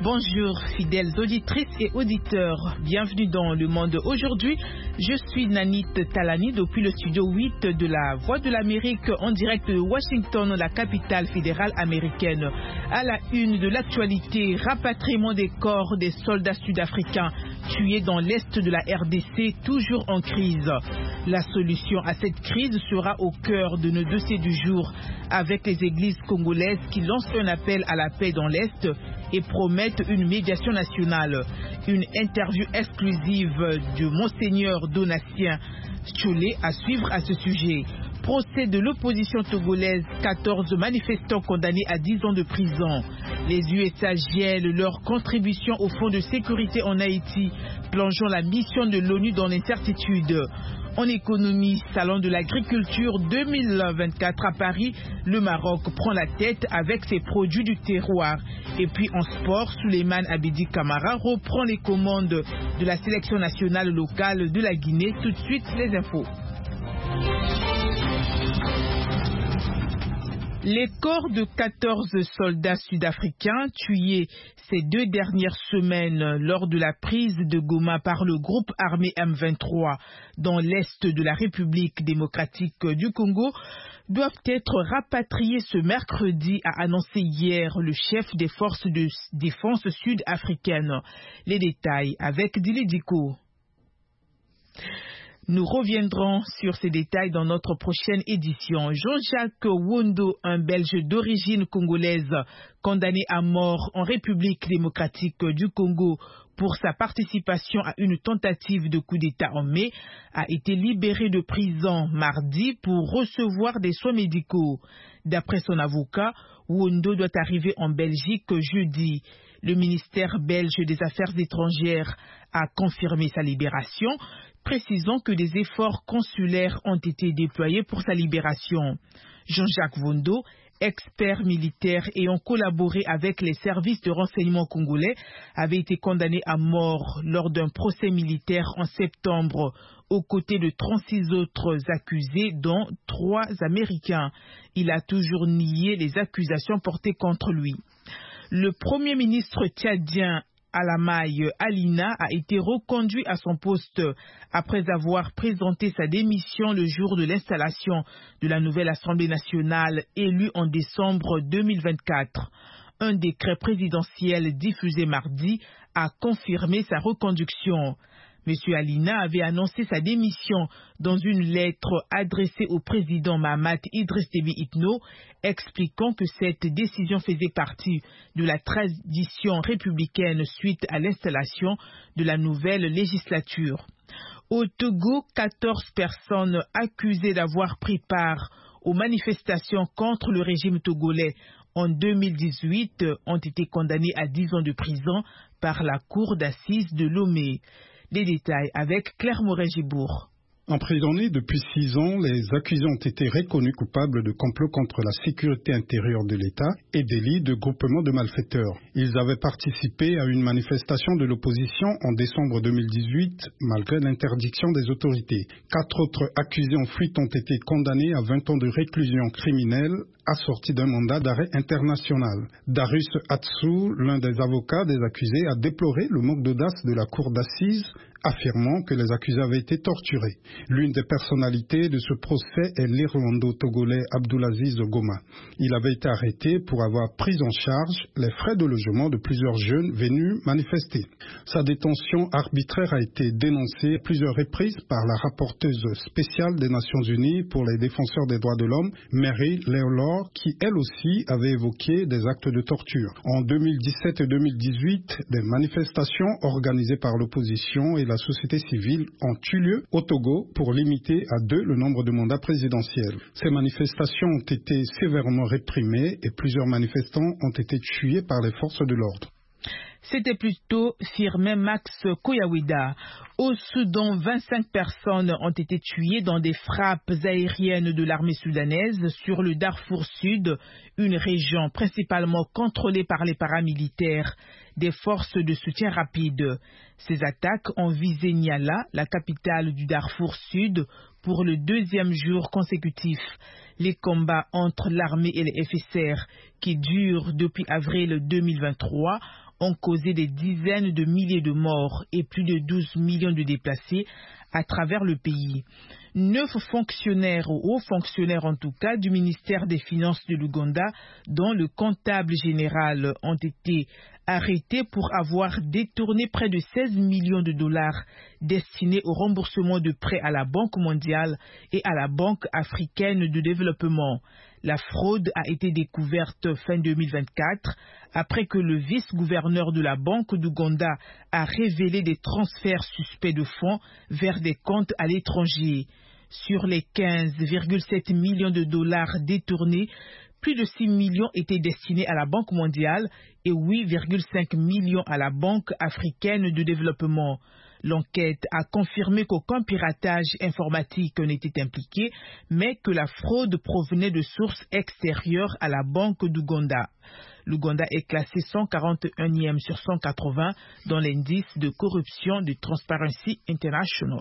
Bonjour fidèles auditrices et auditeurs, bienvenue dans Le Monde aujourd'hui. Je suis Nanit Talani depuis le studio 8 de la Voix de l'Amérique en direct de Washington, la capitale fédérale américaine. À la une de l'actualité, rapatriement des corps des soldats sud-africains tués dans l'est de la RDC, toujours en crise. La solution à cette crise sera au cœur de nos dossiers du jour, avec les églises congolaises qui lancent un appel à la paix dans l'est et promettent une médiation nationale. Une interview exclusive de Monseigneur Donatien Tcholé à suivre à ce sujet. Procès de l'opposition togolaise, 14 manifestants condamnés à 10 ans de prison. Les USA gèlent leur contribution au fonds de sécurité en Haïti, plongeant la mission de l'ONU dans l'incertitude. En économie, Salon de l'agriculture 2024 à Paris, le Maroc prend la tête avec ses produits du terroir. Et puis en sport, Souleymane Abedi Camara reprend les commandes de la sélection nationale locale de la Guinée. Tout de suite, les infos. Les corps de 14 soldats sud-africains tués ces 2 dernières semaines lors de la prise de Goma par le groupe armé M23 dans l'est de la République démocratique du Congo doivent être rapatriés ce mercredi, a annoncé hier le chef des forces de défense sud-africaines. Les détails avec Dili Diko. Nous reviendrons sur ces détails dans notre prochaine édition. Jean-Jacques Wondo, un Belge d'origine congolaise, condamné à mort en République démocratique du Congo pour sa participation à une tentative de coup d'État en mai, a été libéré de prison mardi pour recevoir des soins médicaux. D'après son avocat, Wondo doit arriver en Belgique jeudi. Le ministère belge des Affaires étrangères a confirmé sa libération, précisant que des efforts consulaires ont été déployés pour sa libération. Jean-Jacques Wondo, expert militaire ayant collaboré avec les services de renseignement congolais, avait été condamné à mort lors d'un procès militaire en septembre, aux côtés de 36 autres accusés, dont 3 Américains. Il a toujours nié les accusations portées contre lui. Le premier ministre tchadien Alamaï Alina a été reconduit à son poste après avoir présenté sa démission le jour de l'installation de la nouvelle Assemblée nationale élue en décembre 2024. Un décret présidentiel diffusé mardi a confirmé sa reconduction. M. Alina avait annoncé sa démission dans une lettre adressée au président Mahamat Idriss Déby Itno, expliquant que cette décision faisait partie de la tradition républicaine suite à l'installation de la nouvelle législature. Au Togo, 14 personnes accusées d'avoir pris part aux manifestations contre le régime togolais en 2018 ont été condamnées à 10 ans de prison par la cour d'assises de Lomé. Les détails avec Claire Moret-Gibourg. Emprisonnés depuis 6 ans, les accusés ont été reconnus coupables de complot contre la sécurité intérieure de l'État et délit de groupement de malfaiteurs. Ils avaient participé à une manifestation de l'opposition en décembre 2018, malgré l'interdiction des autorités. 4 autres accusés en fuite ont été condamnés à 20 ans de réclusion criminelle, assorti d'un mandat d'arrêt international. Darius Atsou, l'un des avocats des accusés, a déploré le manque d'audace de la cour d'assises, affirmant que les accusés avaient été torturés. L'une des personnalités de ce procès est l'Irlando-Togolais Abdulaziz Goma. Il avait été arrêté pour avoir pris en charge les frais de logement de plusieurs jeunes venus manifester. Sa détention arbitraire a été dénoncée à plusieurs reprises par la rapporteuse spéciale des Nations Unies pour les défenseurs des droits de l'homme, Mary Lawlor, qui elle aussi avait évoqué des actes de torture. En 2017 et 2018, des manifestations organisées par l'opposition et la société civile ont eu lieu au Togo pour limiter à 2 le nombre de mandats présidentiels. Ces manifestations ont été sévèrement réprimées et plusieurs manifestants ont été tués par les forces de l'ordre. C'était plutôt firmé Max Koyawida. Au Soudan, 25 personnes ont été tuées dans des frappes aériennes de l'armée soudanaise sur le Darfour Sud, une région principalement contrôlée par les paramilitaires des forces de soutien rapide. Ces attaques ont visé Niala, la capitale du Darfour Sud, pour le 2e jour consécutif. Les combats entre l'armée et les FSR, qui durent depuis avril 2023, ont causé des dizaines de milliers de morts et plus de 12 millions de déplacés à travers le pays. 9 fonctionnaires ou hauts fonctionnaires en tout cas du ministère des Finances de l'Ouganda, dont le comptable général, ont été arrêtés pour avoir détourné près de 16 millions de dollars destinés au remboursement de prêts à la Banque mondiale et à la Banque africaine de développement. La fraude a été découverte fin 2024 après que le vice-gouverneur de la Banque d'Ouganda a révélé des transferts suspects de fonds vers des comptes à l'étranger. Sur les 15,7 millions de dollars détournés, plus de 6 millions étaient destinés à la Banque mondiale et 8,5 millions à la Banque africaine de développement. L'enquête a confirmé qu'aucun piratage informatique n'était impliqué, mais que la fraude provenait de sources extérieures à la Banque d'Ouganda. L'Ouganda est classé 141e sur 180 dans l'indice de corruption de Transparency International.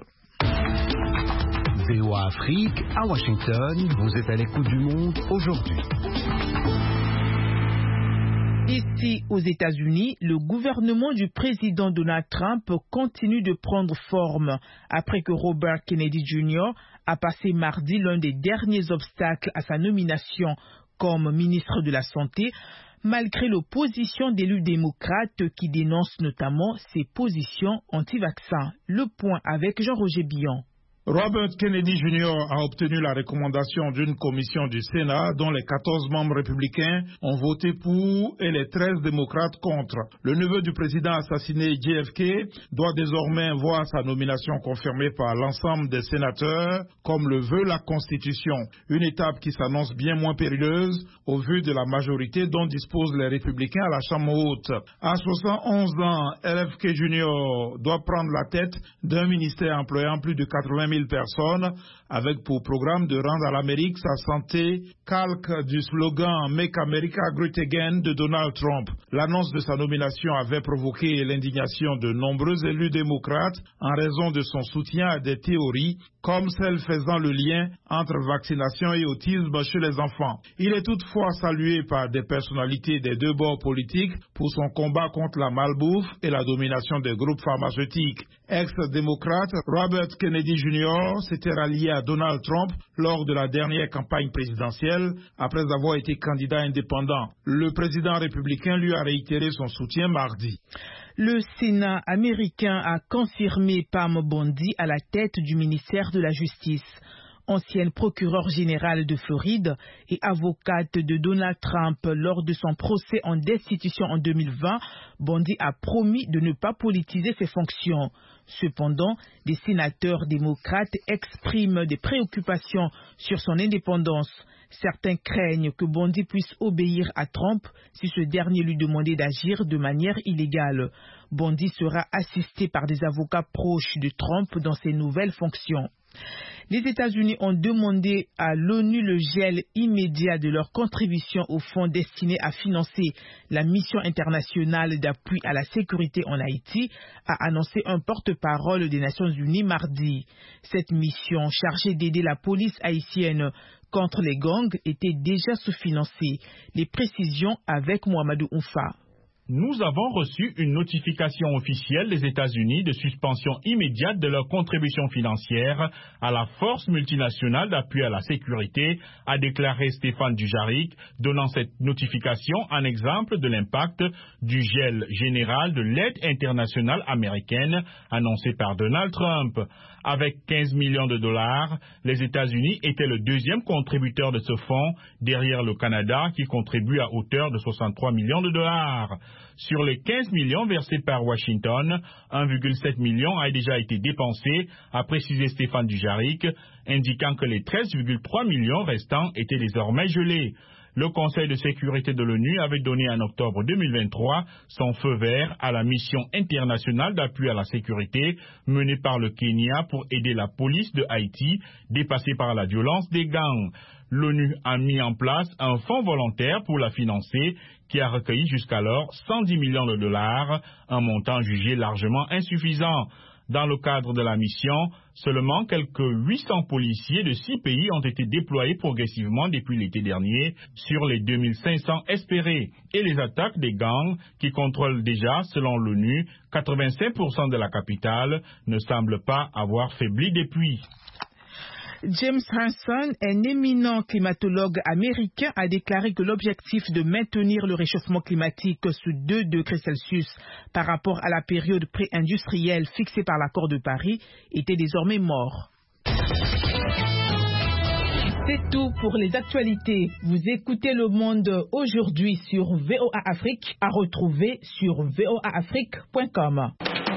VOA Afrique, à Washington, vous êtes à l'écoute du monde aujourd'hui. Ici, aux États-Unis, le gouvernement du président Donald Trump continue de prendre forme après que Robert Kennedy Jr. a passé mardi l'un des derniers obstacles à sa nomination comme ministre de la Santé, malgré l'opposition d'élus démocrates qui dénoncent notamment ses positions anti-vaccins. Le point avec Jean-Roger Billon. Robert Kennedy Jr. a obtenu la recommandation d'une commission du Sénat dont les 14 membres républicains ont voté pour et les 13 démocrates contre. Le neveu du président assassiné JFK doit désormais voir sa nomination confirmée par l'ensemble des sénateurs comme le veut la Constitution. Une étape qui s'annonce bien moins périlleuse au vu de la majorité dont disposent les républicains à la Chambre haute. À 71 ans, RFK Jr. doit prendre la tête d'un ministère employant plus de 80 000 personnes, avec pour programme de rendre à l'Amérique sa santé, calque du slogan Make America Great Again de Donald Trump. L'annonce de sa nomination avait provoqué l'indignation de nombreux élus démocrates en raison de son soutien à des théories comme celle faisant le lien entre vaccination et autisme chez les enfants. Il est toutefois salué par des personnalités des deux bords politiques pour son combat contre la malbouffe et la domination des groupes pharmaceutiques. Ex-démocrate, Robert Kennedy Jr. s'était rallié à Donald Trump lors de la dernière campagne présidentielle après avoir été candidat indépendant. Le président républicain lui a réitéré son soutien mardi. Le Sénat américain a confirmé Pam Bondi à la tête du ministère de la Justice. Ancienne procureure générale de Floride et avocate de Donald Trump lors de son procès en destitution en 2020, Bondi a promis de ne pas politiser ses fonctions. Cependant, des sénateurs démocrates expriment des préoccupations sur son indépendance. Certains craignent que Bondi puisse obéir à Trump si ce dernier lui demandait d'agir de manière illégale. Bondi sera assisté par des avocats proches de Trump dans ses nouvelles fonctions. Les États-Unis ont demandé à l'ONU le gel immédiat de leur contribution au fonds destiné à financer la mission internationale d'appui à la sécurité en Haïti, a annoncé un porte-parole des Nations Unies mardi. Cette mission chargée d'aider la police haïtienne contre les gangs était déjà sous-financée. Les précisions avec Mohamedou Oumfa. Nous avons reçu une notification officielle des États-Unis de suspension immédiate de leur contribution financière à la force multinationale d'appui à la sécurité, a déclaré Stéphane Dujarric, donnant cette notification un exemple de l'impact du gel général de l'aide internationale américaine annoncé par Donald Trump. Avec 15 millions de dollars, les États-Unis étaient le deuxième contributeur de ce fonds, derrière le Canada qui contribue à hauteur de 63 millions de dollars. Sur les 15 millions versés par Washington, 1,7 million a déjà été dépensé, a précisé Stéphane Dujarric, indiquant que les 13,3 millions restants étaient désormais gelés. Le Conseil de sécurité de l'ONU avait donné en octobre 2023 son feu vert à la mission internationale d'appui à la sécurité menée par le Kenya pour aider la police de Haïti dépassée par la violence des gangs. L'ONU a mis en place un fonds volontaire pour la financer qui a recueilli jusqu'alors 110 millions de dollars, un montant jugé largement insuffisant. Dans le cadre de la mission, seulement quelques 800 policiers de 6 pays ont été déployés progressivement depuis l'été dernier sur les 2500 espérés. Et les attaques des gangs, qui contrôlent déjà, selon l'ONU, 85% de la capitale, ne semblent pas avoir faibli depuis. James Hansen, un éminent climatologue américain, a déclaré que l'objectif de maintenir le réchauffement climatique sous 2 degrés Celsius par rapport à la période pré-industrielle fixée par l'accord de Paris était désormais mort. C'est tout pour les actualités. Vous écoutez Le Monde aujourd'hui sur VOA Afrique, à retrouver sur voaafrique.com.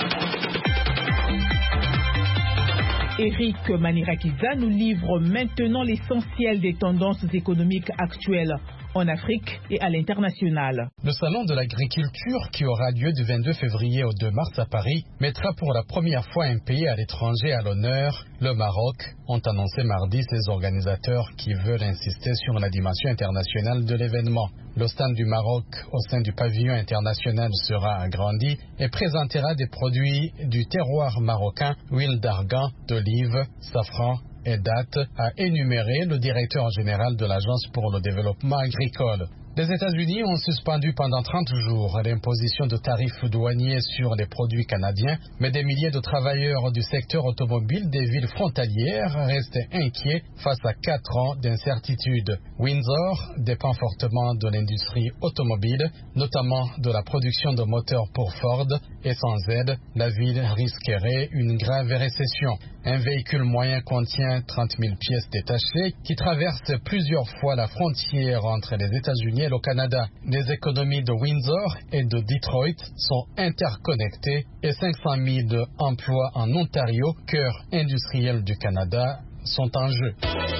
Eric Manirakiza nous livre maintenant l'essentiel des tendances économiques actuelles en Afrique et à l'international. Le salon de l'agriculture qui aura lieu du 22 février au 2 mars à Paris mettra pour la première fois un pays à l'étranger à l'honneur, le Maroc, ont annoncé mardi ses organisateurs qui veulent insister sur la dimension internationale de l'événement. Le stand du Maroc au sein du pavillon international sera agrandi et présentera des produits du terroir marocain, huile d'argan, d'olive, safran et date, a énuméré le directeur général de l'Agence pour le développement agricole. Les États-Unis ont suspendu pendant 30 jours l'imposition de tarifs douaniers sur les produits canadiens, mais des milliers de travailleurs du secteur automobile des villes frontalières restent inquiets face à 4 ans d'incertitude. Windsor dépend fortement de l'industrie automobile, notamment de la production de moteurs pour Ford, et sans aide, la ville risquerait une grave récession. Un véhicule moyen contient 30 000 pièces détachées qui traversent plusieurs fois la frontière entre les États-Unis et le Canada. Les économies de Windsor et de Detroit sont interconnectées et 500 000 emplois en Ontario, cœur industriel du Canada, sont en jeu.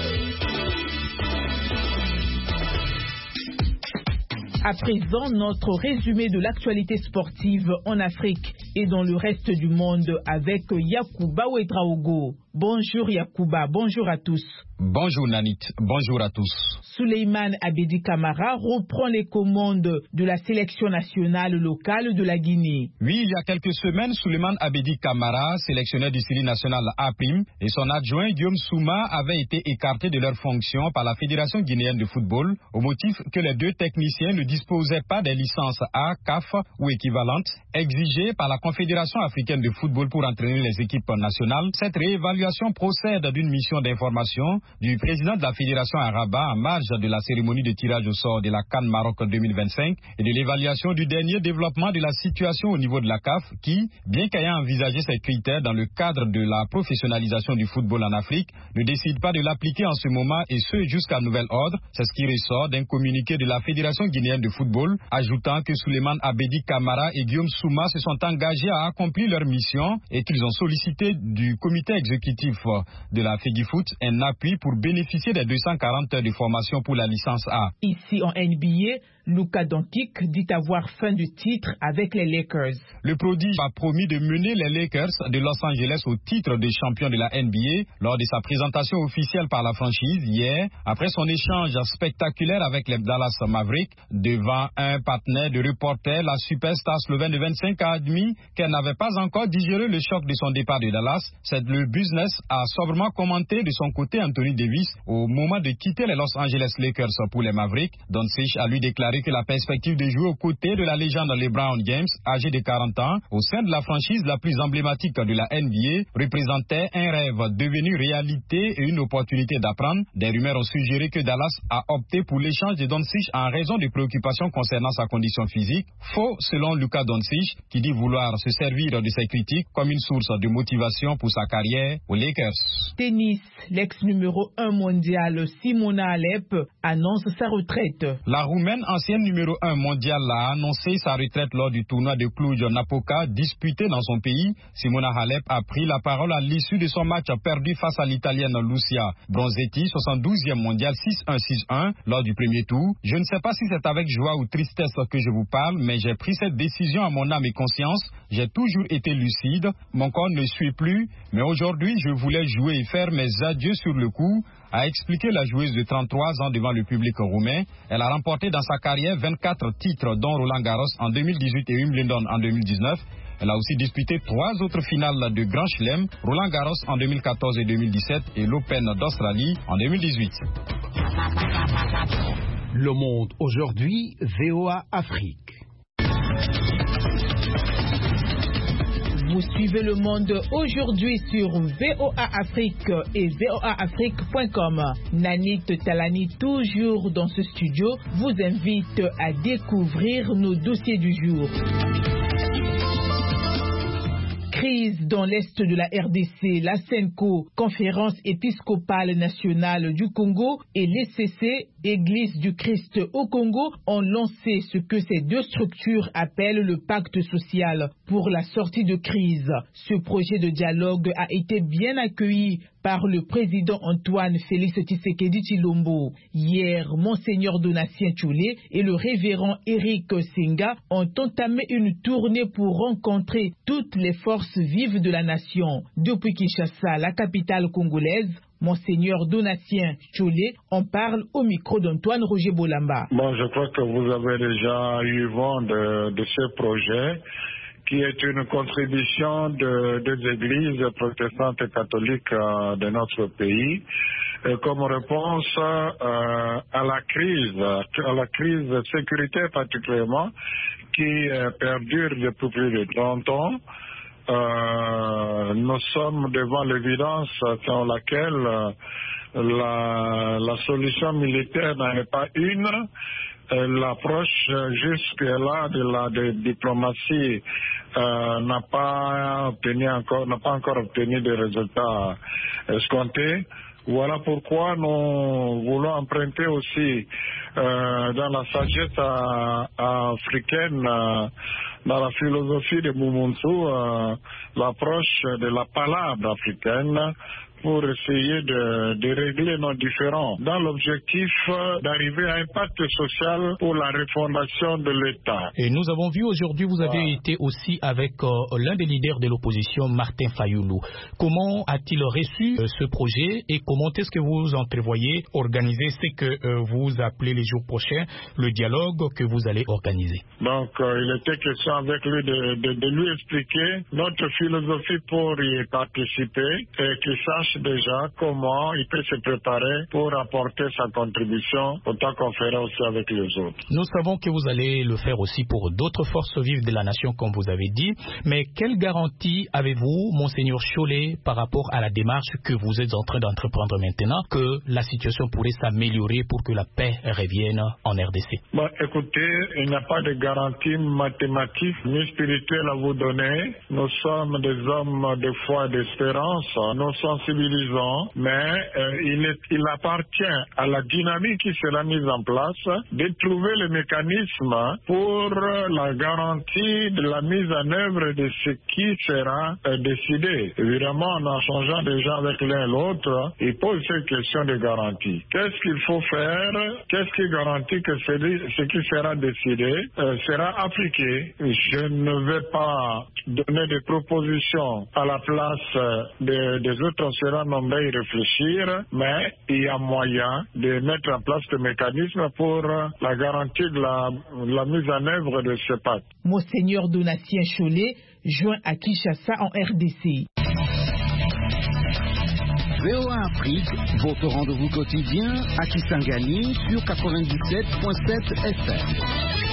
À présent, notre résumé de l'actualité sportive en Afrique et dans le reste du monde avec Yacouba Ouedraogo. Bonjour Yacouba, bonjour à tous. Bonjour Nanit, bonjour à tous. Souleymane Abedi Camara reprend les commandes de la sélection nationale locale de la Guinée. Oui, il y a quelques semaines, Souleymane Abedi Camara, sélectionneur du série national A', et son adjoint Guillaume Souma avaient été écartés de leurs fonctions par la Fédération guinéenne de football au motif que les 2 techniciens ne disposaient pas des licences A, CAF ou équivalentes exigées par la Confédération africaine de football pour entraîner les équipes nationales. Cette réévaluation procède d'une mission d'information du président de la Fédération à Rabat en marge de la cérémonie de tirage au sort de la CAN Maroc 2025 et de l'évaluation du dernier développement de la situation au niveau de la CAF qui, bien qu'ayant envisagé ces critères dans le cadre de la professionnalisation du football en Afrique, ne décide pas de l'appliquer en ce moment et ce jusqu'à nouvel ordre. C'est ce qui ressort d'un communiqué de la Fédération guinéenne de football, ajoutant que Souleymane Abedi Camara et Guillaume Souma se sont engagés à accomplir leur mission et qu'ils ont sollicité du comité exécutif de la FEGIFOOT un appui pour bénéficier des 240 heures de formation pour la licence A. Ici en NBA, Luka Doncic dit avoir faim du titre avec les Lakers. Le prodige a promis de mener les Lakers de Los Angeles au titre de champion de la NBA lors de sa présentation officielle par la franchise hier, après son échange spectaculaire avec les Dallas Mavericks. Devant un partenaire de reporter, la superstar slovène de 25 a admis qu'elle n'avait pas encore digéré le choc de son départ de Dallas. C'est le business a sobrement commenté de son côté Anthony Davis au moment de quitter les Los Angeles Lakers pour les Mavericks. Doncic a lui déclaré que la perspective de jouer aux côtés de la légende LeBron James, âgé de 40 ans, au sein de la franchise la plus emblématique de la NBA, représentait un rêve devenu réalité et une opportunité d'apprendre. Des rumeurs ont suggéré que Dallas a opté pour l'échange de Doncic en raison de préoccupations concernant sa condition physique. Faux selon Luka Doncic, qui dit vouloir se servir de ses critiques comme une source de motivation pour sa carrière aux Lakers. Tennis, l'ex numéro 1 mondial Simona Halep annonce sa retraite. La Roumaine ancienne numéro 1 mondiale a annoncé sa retraite lors du tournoi de Cluj-Napoca disputé dans son pays. Simona Halep a pris la parole à l'issue de son match perdu face à l'Italienne Lucia Bronzetti, 72e mondiale 6-1-6-1 lors du premier tour. Je ne sais pas si c'est avec joie ou tristesse que je vous parle, mais j'ai pris cette décision à mon âme et conscience. J'ai toujours été lucide, mon corps ne suit plus, mais aujourd'hui je voulais jouer et faire mes adieux sur le coup, a expliqué la joueuse de 33 ans devant le public roumain. Elle a remporté dans sa carrière 24 titres, dont Roland Garros en 2018 et Wimbledon en 2019. Elle a aussi disputé 3 autres finales de Grand Chelem, Roland Garros en 2014 et 2017 et l'Open d'Australie en 2018. Le Monde aujourd'hui, VOA Afrique. Vous suivez Le Monde aujourd'hui sur VOA Afrique et voaafrique.com. Nanit Talani, toujours dans ce studio, vous invite à découvrir nos dossiers du jour. Crise dans l'est de la RDC, la CENCO, Conférence épiscopale nationale du Congo, et l'ECC, Église du Christ au Congo, ont lancé ce que ces deux structures appellent le pacte social pour la sortie de crise. Ce projet de dialogue a été bien accueilli par le président Antoine Félix Tshisekedi Tshilombo. Hier, Monseigneur Donatien Tchoulé et le révérend Eric Senga ont entamé une tournée pour rencontrer toutes les forces vives de la nation. Depuis Kinshasa, la capitale congolaise, Monseigneur Donatien Tchoulé en parle au micro d'Antoine Roger Bolamba. Bon, je crois que vous avez déjà eu vent de ce projet, qui est une contribution des églises protestantes et catholiques de notre pays, comme réponse à la crise sécuritaire particulièrement, qui perdure depuis plus de 30 ans. Nous sommes devant l'évidence selon laquelle la solution militaire n'en est pas une. L'approche jusque-là de la diplomatie n'a pas encore obtenu de résultats escomptés. Voilà pourquoi nous voulons emprunter aussi dans la sagesse africaine, dans la philosophie de Moumounsou, l'approche de la palabre africaine, pour essayer de régler nos différends dans l'objectif d'arriver à un pacte social pour la refondation de l'État. Et nous avons vu aujourd'hui, vous avez été aussi avec l'un des leaders de l'opposition, Martin Fayoulou. Comment a-t-il reçu ce projet et comment est-ce que vous entrevoyez organiser ce que vous appelez les jours prochains, le dialogue que vous allez organiser? Donc, il était question avec lui de lui expliquer notre philosophie pour y participer et qu'il sache déjà comment il peut se préparer pour apporter sa contribution autant qu'on ferait aussi avec les autres. Nous savons que vous allez le faire aussi pour d'autres forces vives de la nation, comme vous avez dit, mais quelle garantie avez-vous, Monseigneur Tchoulé, par rapport à la démarche que vous êtes en train d'entreprendre maintenant, que la situation pourrait s'améliorer pour que la paix revienne en RDC? Bon, écoutez, il n'y a pas de garantie mathématique ni spirituelle à vous donner. Nous sommes des hommes de foi et d'espérance. Nous sensibilisons, mais il appartient à la dynamique qui sera mise en place de trouver le mécanisme pour la garantie de la mise en œuvre de ce qui sera décidé. Évidemment, en changeant déjà avec l'un et l'autre, il pose cette question de garantie. Qu'est-ce qu'il faut faire? Qu'est-ce qui garantit que ce qui sera décidé sera appliqué? Je ne vais pas donner des propositions à la place des autres. On sera nombreux à y réfléchir, mais il y a moyen de mettre en place ce mécanisme pour la garantie de la mise en œuvre de ce pacte. Monseigneur Donatien Tchoulé, joint à Kinshasa en RDC. VOA Afrique, votre rendez-vous quotidien à Kisangani sur 97.7 FM.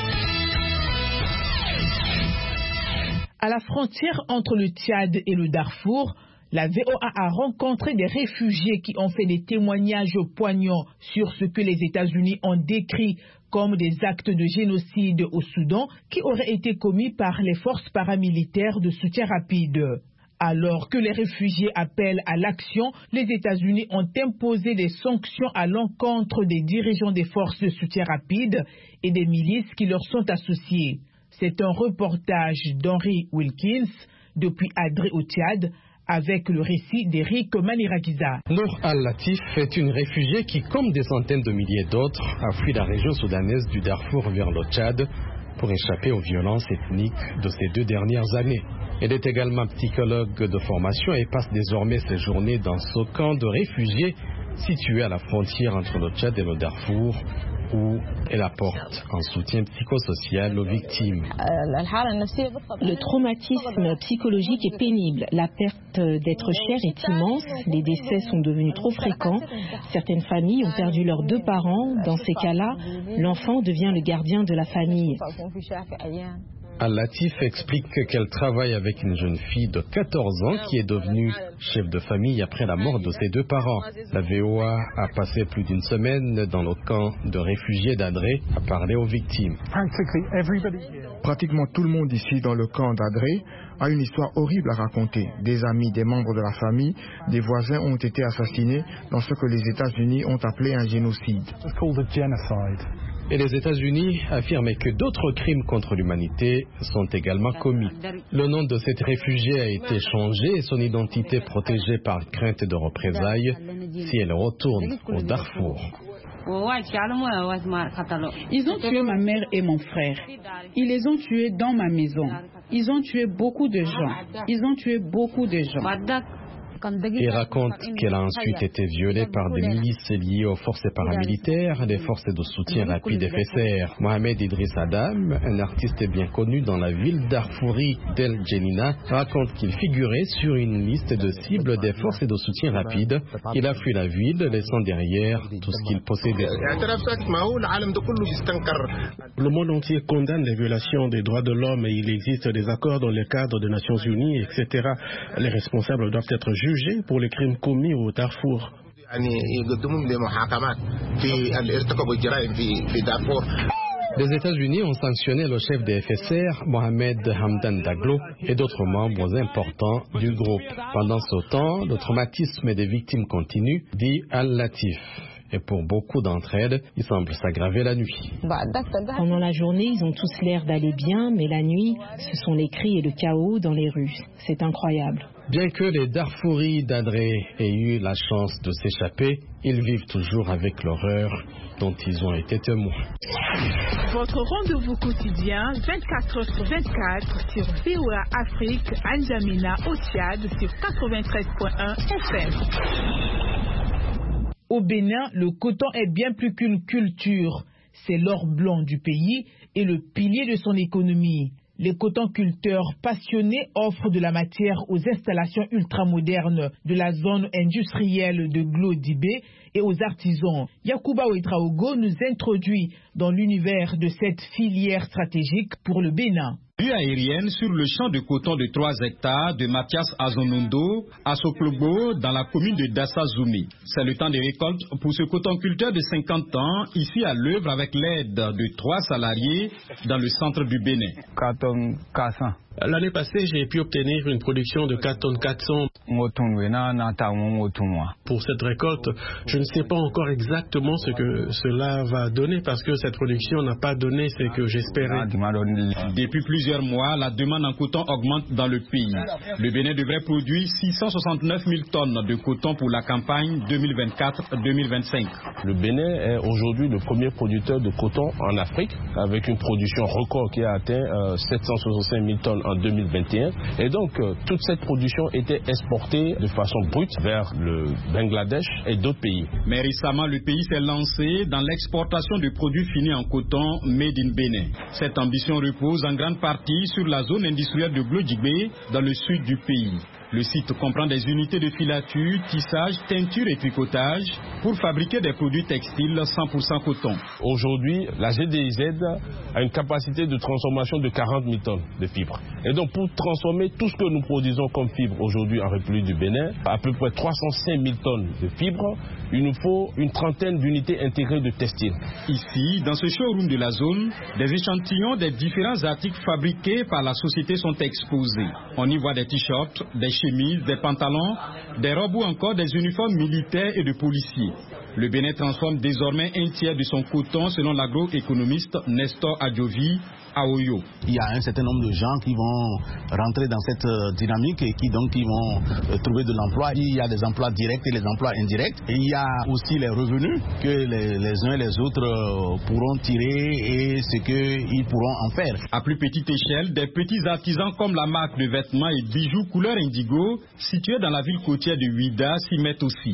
À la frontière entre le Tchad et le Darfour, la VOA a rencontré des réfugiés qui ont fait des témoignages poignants sur ce que les États-Unis ont décrit comme des actes de génocide au Soudan qui auraient été commis par les forces paramilitaires de soutien rapide. Alors que les réfugiés appellent à l'action, les États-Unis ont imposé des sanctions à l'encontre des dirigeants des forces de soutien rapide et des milices qui leur sont associées. C'est un reportage d'Henry Wilkins depuis Adré au Tchad, avec le récit d'Eric Manirakiza. Nour Al-Latif est une réfugiée qui, comme des centaines de milliers d'autres, a fui la région soudanaise du Darfour vers le Tchad pour échapper aux violences ethniques de ces 2 dernières années. Elle est également psychologue de formation et passe désormais ses journées dans ce camp de réfugiés situé à la frontière entre le Tchad et le Darfour, où elle apporte un soutien psychosocial aux victimes. Le traumatisme psychologique est pénible. La perte d'être cher est immense. Les décès sont devenus trop fréquents. Certaines familles ont perdu leurs 2 parents. Dans ces cas-là, l'enfant devient le gardien de la famille. Al-Latif explique qu'elle travaille avec une jeune fille de 14 ans qui est devenue chef de famille après la mort de ses 2 parents. La VOA a passé plus d'une semaine dans le camp de réfugiés d'Adré à parler aux victimes. Pratiquement tout le monde ici dans le camp d'Adré a une histoire horrible à raconter. Des amis, des membres de la famille, des voisins ont été assassinés dans ce que les États-Unis ont appelé un génocide. Et les États-Unis affirment que d'autres crimes contre l'humanité sont également commis. Le nom de cette réfugiée a été changé et son identité protégée par crainte de représailles si elle retourne au Darfour. Ils ont tué ma mère et mon frère. Ils les ont tués dans ma maison. Ils ont tué beaucoup de gens. Il raconte qu'elle a ensuite été violée par des milices liées aux forces paramilitaires, des forces de soutien rapide FSR. Mohamed Idriss Adam, un artiste bien connu dans la ville d'Arfouri d'El Djenina, raconte qu'il figurait sur une liste de cibles des forces de soutien rapide. Il a fui la ville, laissant derrière tout ce qu'il possédait. Le monde entier condamne les violations des droits de l'homme et il existe des accords dans le cadre des Nations Unies, etc. Les responsables doivent être jugés pour les crimes commis au Darfour. Les États-Unis ont sanctionné le chef des FSR, Mohamed Hamdan Daglo, et d'autres membres importants du groupe. Pendant ce temps, le traumatisme des victimes continue, dit Al-Latif. Et pour beaucoup d'entre elles, il semble s'aggraver la nuit. Pendant la journée, ils ont tous l'air d'aller bien, mais la nuit, ce sont les cris et le chaos dans les rues. C'est incroyable. Bien que les Darfouris d'Adré aient eu la chance de s'échapper, ils vivent toujours avec l'horreur dont ils ont été témoins. Votre rendez-vous quotidien, 24h/24 sur VOA Afrique, N'Djamena au Tchad sur 93.1 FM. Au Bénin, le coton est bien plus qu'une culture. C'est l'or blanc du pays et le pilier de son économie. Les cotonculteurs passionnés offrent de la matière aux installations ultramodernes de la zone industrielle de Glodibé et aux artisans. Yacouba Ouetraogo nous introduit dans l'univers de cette filière stratégique pour le Bénin. Vue aérienne sur le champ de coton de 3 hectares de Mathias Azonundo à Soklobo dans la commune de Dassazoumi. C'est le temps de récolte pour ce cotonculteur de 50 ans, ici à l'œuvre avec l'aide de 3 salariés dans le centre du Bénin. L'année passée, j'ai pu obtenir une production de 4 tonnes 400. Pour cette récolte, je ne sais pas encore exactement ce que cela va donner parce que cette production n'a pas donné ce que j'espérais. Depuis plusieurs mois, la demande en coton augmente dans le pays. Le Bénin devrait produire 669 000 tonnes de coton pour la campagne 2024-2025. Le Bénin est aujourd'hui le premier producteur de coton en Afrique avec une production record qui a atteint 765 000 tonnes en 2021. Et donc, toute cette production était exportée de façon brute vers le Bangladesh et d'autres pays. Mais récemment, le pays s'est lancé dans l'exportation de produits finis en coton made in Bénin. Cette ambition repose en grande partie sur la zone industrielle de Glodjibé, dans le sud du pays. Le site comprend des unités de filature, tissage, teinture et tricotage pour fabriquer des produits textiles 100% coton. Aujourd'hui, la GDIZ a une capacité de transformation de 40 000 tonnes de fibres. Et donc, pour transformer tout ce que nous produisons comme fibres aujourd'hui en République du Bénin, à peu près 305 000 tonnes de fibres, il nous faut une trentaine d'unités intégrées de textiles. Ici, dans ce showroom de la zone, des échantillons des différents articles fabriqués par la société sont exposés. On y voit des t-shirts, des chemises, des pantalons, des robes ou encore des uniformes militaires et de policiers. Le Bénin transforme désormais un tiers de son coton selon l'agroéconomiste Nestor Adjovi à Oyo. Il y a un certain nombre de gens qui vont rentrer dans cette dynamique et qui donc vont trouver de l'emploi. Il y a des emplois directs et les emplois indirects. Et il y a aussi les revenus que les uns et les autres pourront tirer et ce qu'ils pourront en faire. À plus petite échelle, des petits artisans comme la marque de vêtements et bijoux couleur indigo située dans la ville côtière de Ouida s'y mettent aussi.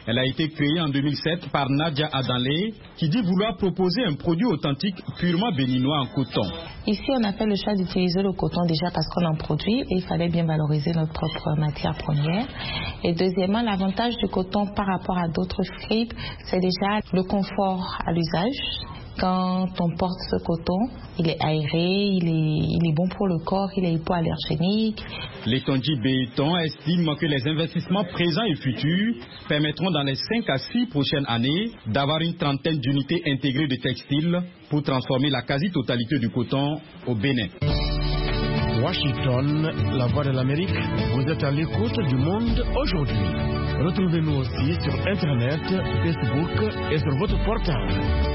Elle a été créée en 2007 par Nadia Adanlé, qui dit vouloir proposer un produit authentique purement béninois en coton. Ici, on a fait le choix d'utiliser le coton déjà parce qu'on en produit et il fallait bien valoriser notre propre matière première. Et deuxièmement, l'avantage du coton par rapport à d'autres fibres, c'est déjà le confort à l'usage. Quand on porte ce coton, il est aéré, il est bon pour le corps, il est hypoallergénique. L'Etonji Béton estime que les investissements présents et futurs permettront dans les 5 à 6 prochaines années d'avoir une trentaine d'unités intégrées de textiles pour transformer la quasi-totalité du coton au Bénin. Washington, la voix de l'Amérique, vous êtes à l'écoute du monde aujourd'hui. Retrouvez-nous aussi sur Internet, Facebook et sur votre portable.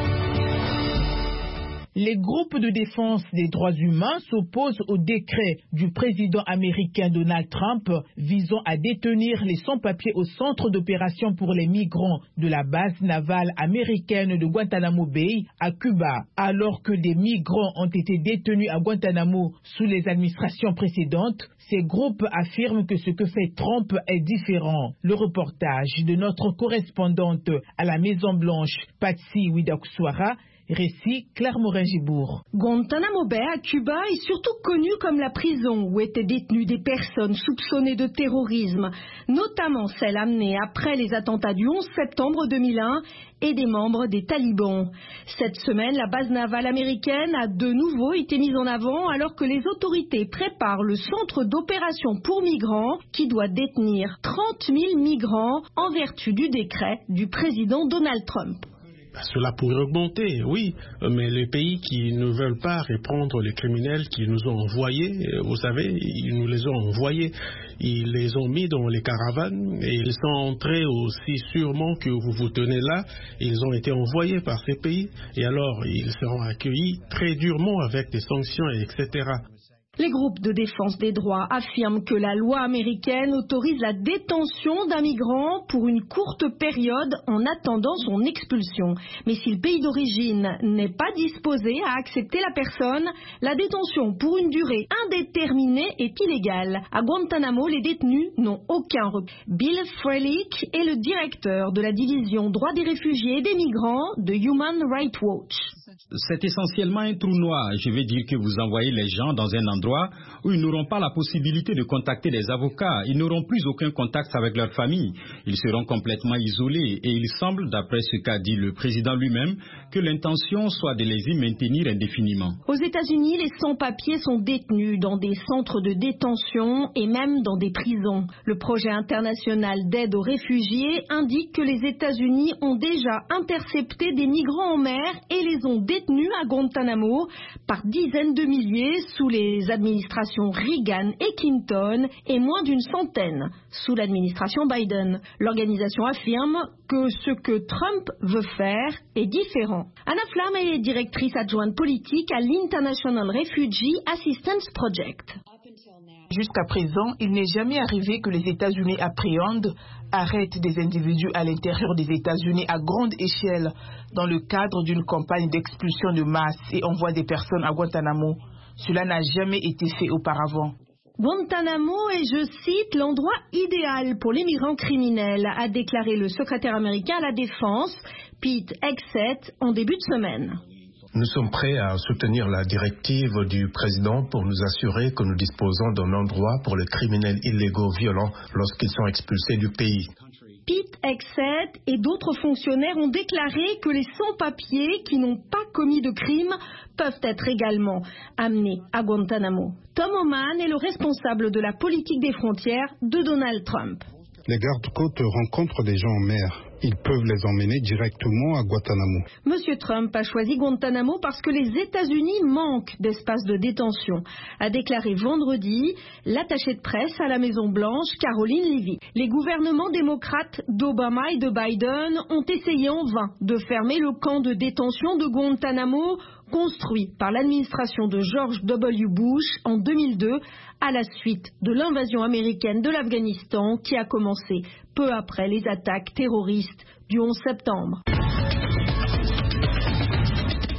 Les groupes de défense des droits humains s'opposent au décret du président américain Donald Trump visant à détenir les sans-papiers au centre d'opération pour les migrants de la base navale américaine de Guantanamo Bay à Cuba. Alors que des migrants ont été détenus à Guantanamo sous les administrations précédentes, ces groupes affirment que ce que fait Trump est différent. Le reportage de notre correspondante à la Maison-Blanche, Patsy Widakuswara, récit Claire Morin-Gibourg. Guantanamo Bay à Cuba est surtout connu comme la prison où étaient détenues des personnes soupçonnées de terrorisme, notamment celles amenées après les attentats du 11 septembre 2001 et des membres des talibans. Cette semaine, la base navale américaine a de nouveau été mise en avant alors que les autorités préparent le centre d'opération pour migrants qui doit détenir 30 000 migrants en vertu du décret du président Donald Trump. Cela pourrait augmenter, oui, mais les pays qui ne veulent pas reprendre les criminels qui nous ont envoyés, vous savez, ils nous les ont envoyés, ils les ont mis dans les caravanes et ils sont entrés aussi sûrement que vous vous tenez là, ils ont été envoyés par ces pays et alors ils seront accueillis très durement avec des sanctions, etc. Les groupes de défense des droits affirment que la loi américaine autorise la détention d'un migrant pour une courte période en attendant son expulsion. Mais si le pays d'origine n'est pas disposé à accepter la personne, la détention pour une durée indéterminée est illégale. À Guantanamo, les détenus n'ont aucun recours. Bill Frelick est le directeur de la division droits des réfugiés et des migrants de Human Rights Watch. C'est essentiellement un trou noir. Je veux dire que vous envoyez les gens dans un endroit où ils n'auront pas la possibilité de contacter des avocats. Ils n'auront plus aucun contact avec leur famille. Ils seront complètement isolés. Et il semble, d'après ce qu'a dit le président lui-même, que l'intention soit de les y maintenir indéfiniment. Aux États-Unis, les sans-papiers sont détenus dans des centres de détention et même dans des prisons. Le projet international d'aide aux réfugiés indique que les États-Unis ont déjà intercepté des migrants en mer et les ont détenus à Guantanamo par dizaines de milliers sous les administrations Reagan et Clinton et moins d'une centaine sous l'administration Biden. L'organisation affirme que ce que Trump veut faire est différent. Anna Flamme est directrice adjointe politique à l'International Refugee Assistance Project. Jusqu'à présent, il n'est jamais arrivé que les États-Unis appréhendent, arrêtent des individus à l'intérieur des États-Unis à grande échelle dans le cadre d'une campagne d'expulsion de masse et envoient des personnes à Guantanamo. Cela n'a jamais été fait auparavant. Guantanamo est, je cite, l'endroit idéal pour les migrants criminels, a déclaré le secrétaire américain à la Défense, Pete Hegseth, en début de semaine. Nous sommes prêts à soutenir la directive du président pour nous assurer que nous disposons d'un endroit pour les criminels illégaux violents lorsqu'ils sont expulsés du pays. Pete Hegseth et d'autres fonctionnaires ont déclaré que les sans-papiers qui n'ont pas commis de crime peuvent être également amenés à Guantanamo. Tom Oman est le responsable de la politique des frontières de Donald Trump. Les gardes-côtes rencontrent des gens en mer. Ils peuvent les emmener directement à Guantanamo. Monsieur Trump a choisi Guantanamo parce que les États-Unis manquent d'espace de détention, a déclaré vendredi l'attachée de presse à la Maison-Blanche, Caroline Levy. Les gouvernements démocrates d'Obama et de Biden ont essayé en vain de fermer le camp de détention de Guantanamo, construit par l'administration de George W. Bush en 2002 à la suite de l'invasion américaine de l'Afghanistan qui a commencé peu après les attaques terroristes du 11 septembre.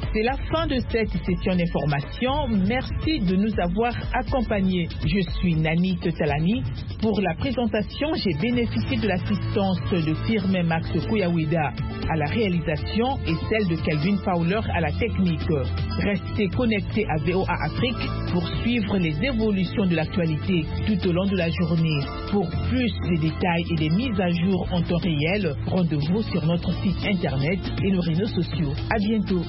C'est la fin de cette session d'information. Merci de nous avoir accompagnés. Je suis Nani Tetalani. Pour la présentation, j'ai bénéficié de l'assistance de Firmin Max Kouyawida à la réalisation et celle de Kelvin Fowler à la technique. Restez connectés à VOA Afrique pour suivre les évolutions de l'actualité tout au long de la journée. Pour plus de détails et des mises à jour en temps réel, rendez-vous sur notre site internet et nos réseaux sociaux. À bientôt.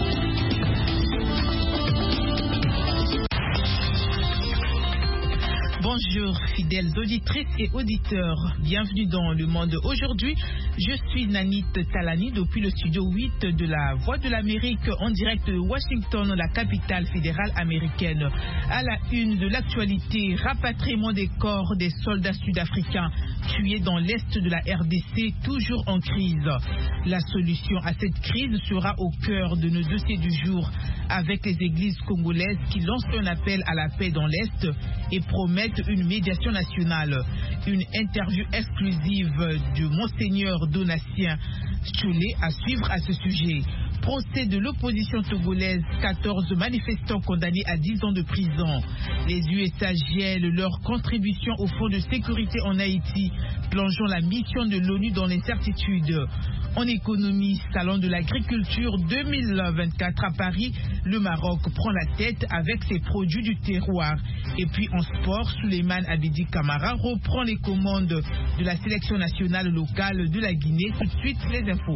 Bonjour fidèles auditrices et auditeurs, bienvenue dans Le Monde aujourd'hui. Je suis Nanit Talani depuis le studio 8 de la Voix de l'Amérique en direct de Washington, la capitale fédérale américaine. À la une de l'actualité, rapatriement des corps des soldats sud-africains tués dans l'est de la RDC, toujours en crise. La solution à cette crise sera au cœur de nos dossiers du jour, avec les églises congolaises qui lancent un appel à la paix dans l'est et promettent une médiation nationale. Une interview exclusive de Monseigneur Donatien Tcholé à suivre à ce sujet. Procès de l'opposition togolaise, 14 manifestants condamnés à 10 ans de prison. Les USA gèlent leur contribution au Fonds de sécurité en Haïti, plongeant la mission de l'ONU dans l'incertitude. En économie, Salon de l'agriculture 2024 à Paris, le Maroc prend la tête avec ses produits du terroir. Et puis en sport, Souleymane Abedi Camara reprend les commandes de la sélection nationale locale de la Guinée. Tout de suite, les infos.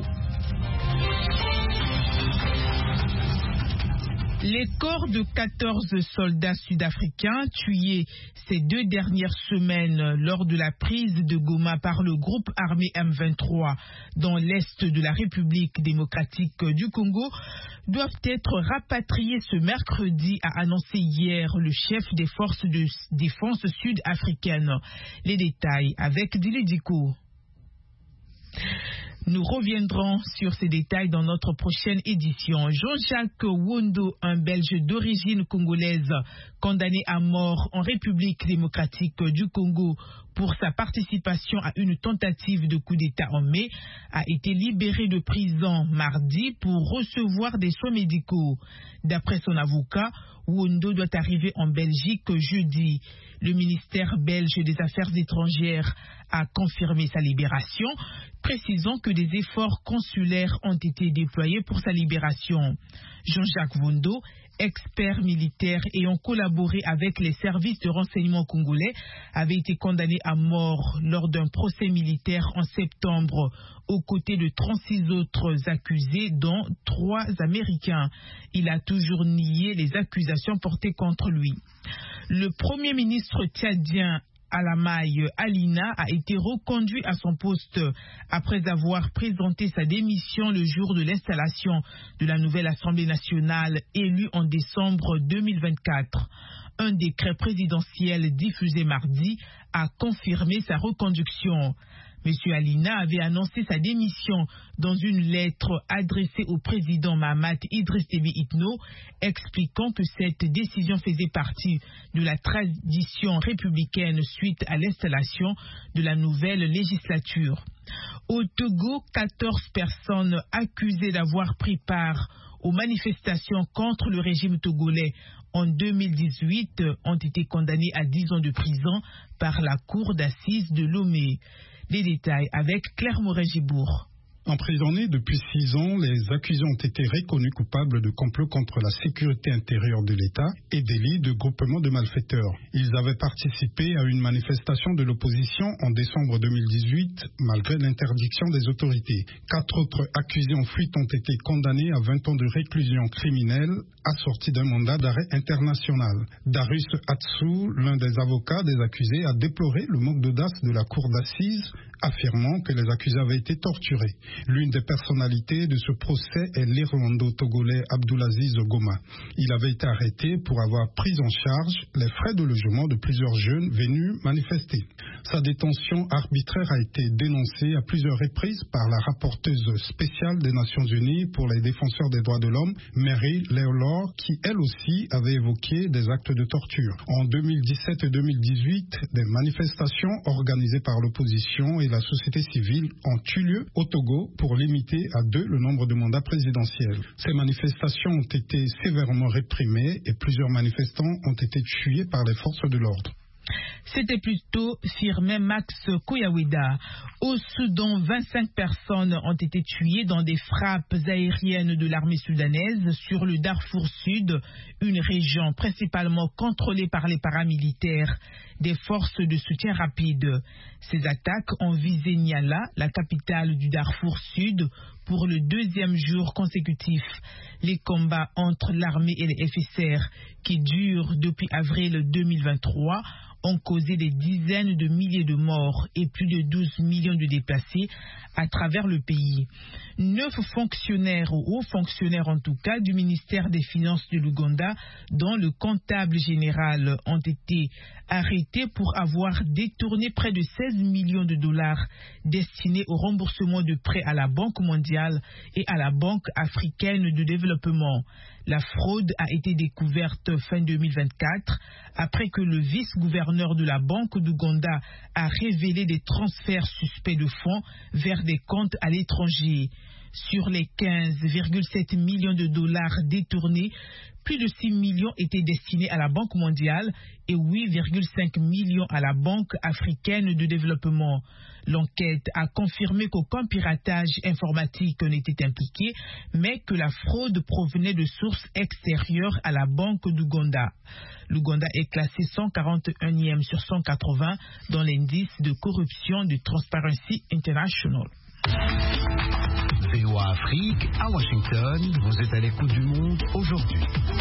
Les corps de 14 soldats sud-africains tués ces 2 dernières semaines lors de la prise de Goma par le groupe armé M23 dans l'est de la République démocratique du Congo doivent être rapatriés ce mercredi, a annoncé hier le chef des forces de défense sud-africaines. Les détails avec Dili Diko. Nous reviendrons sur ces détails dans notre prochaine édition. Jean-Jacques Wondo, un Belge d'origine congolaise, condamné à mort en République démocratique du Congo pour sa participation à une tentative de coup d'État en mai, a été libéré de prison mardi pour recevoir des soins médicaux. D'après son avocat, Wondo doit arriver en Belgique jeudi. Le ministère belge des Affaires étrangères a confirmé sa libération, précisant que des efforts consulaires ont été déployés pour sa libération. Jean-Jacques Wondo, expert militaire ayant collaboré avec les services de renseignement congolais, avait été condamné à mort lors d'un procès militaire en septembre, aux côtés de 36 autres accusés, dont 3 Américains. Il a toujours nié les accusations portées contre lui. Le Premier ministre tchadien Alamaï Alina a été reconduit à son poste après avoir présenté sa démission le jour de l'installation de la nouvelle Assemblée nationale élue en décembre 2024. Un décret présidentiel diffusé mardi a confirmé sa reconduction. M. Alina avait annoncé sa démission dans une lettre adressée au président Mahamat Idriss Déby Itno, expliquant que cette décision faisait partie de la tradition républicaine suite à l'installation de la nouvelle législature. Au Togo, 14 personnes accusées d'avoir pris part aux manifestations contre le régime togolais en 2018 ont été condamnées à 10 ans de prison par la cour d'assises de Lomé. Les détails avec Claire Moret-Gibourg. Emprisonnés depuis 6 ans, les accusés ont été reconnus coupables de complot contre la sécurité intérieure de l'État et délit de groupement de malfaiteurs. Ils avaient participé à une manifestation de l'opposition en décembre 2018, malgré l'interdiction des autorités. 4 autres accusés en fuite ont été condamnés à 20 ans de réclusion criminelle, assortis d'un mandat d'arrêt international. Darius Atsou, l'un des avocats des accusés, a déploré le manque d'audace de la cour d'assises, affirmant que les accusés avaient été torturés. L'une des personnalités de ce procès est l'Irlando-Togolais Abdulaziz Goma. Il avait été arrêté pour avoir pris en charge les frais de logement de plusieurs jeunes venus manifester. Sa détention arbitraire a été dénoncée à plusieurs reprises par la rapporteuse spéciale des Nations Unies pour les défenseurs des droits de l'homme, Mary Lawlor, qui elle aussi avait évoqué des actes de torture. En 2017 et 2018, des manifestations organisées par l'opposition et la société civile ont eu lieu au Togo Congo pour limiter à 2 le nombre de mandats présidentiels. Ces manifestations ont été sévèrement réprimées et plusieurs manifestants ont été tués par les forces de l'ordre. C'était plutôt affirmé Max Koyaweda. Au Soudan, 25 personnes ont été tuées dans des frappes aériennes de l'armée soudanaise sur le Darfour Sud, une région principalement contrôlée par les paramilitaires des forces de soutien rapide. Ces attaques ont visé Niala, la capitale du Darfour Sud, pour le 2e jour consécutif. Les combats entre l'armée et les FSR, qui durent depuis avril 2023, ont causé des dizaines de milliers de morts et plus de 12 millions de déplacés à travers le pays. 9 fonctionnaires ou hauts fonctionnaires en tout cas du ministère des Finances de l'Ouganda, dont le comptable général, ont été arrêtés pour avoir détourné près de 16 millions de dollars destinés au remboursement de prêts à la Banque mondiale et à la Banque africaine de développement. La fraude a été découverte fin 2024 après que le vice-gouverneur de la Banque d'Ouganda a révélé des transferts suspects de fonds vers des comptes à l'étranger. Sur les 15,7 millions de dollars détournés, plus de 6 millions étaient destinés à la Banque mondiale et 8,5 millions à la Banque africaine de développement. L'enquête a confirmé qu'aucun piratage informatique n'était impliqué, mais que la fraude provenait de sources extérieures à la Banque d'Ouganda. L'Ouganda est classé 141e sur 180 dans l'indice de corruption de Transparency International. VOA Afrique, à Washington, vous êtes à l'écoute du monde aujourd'hui.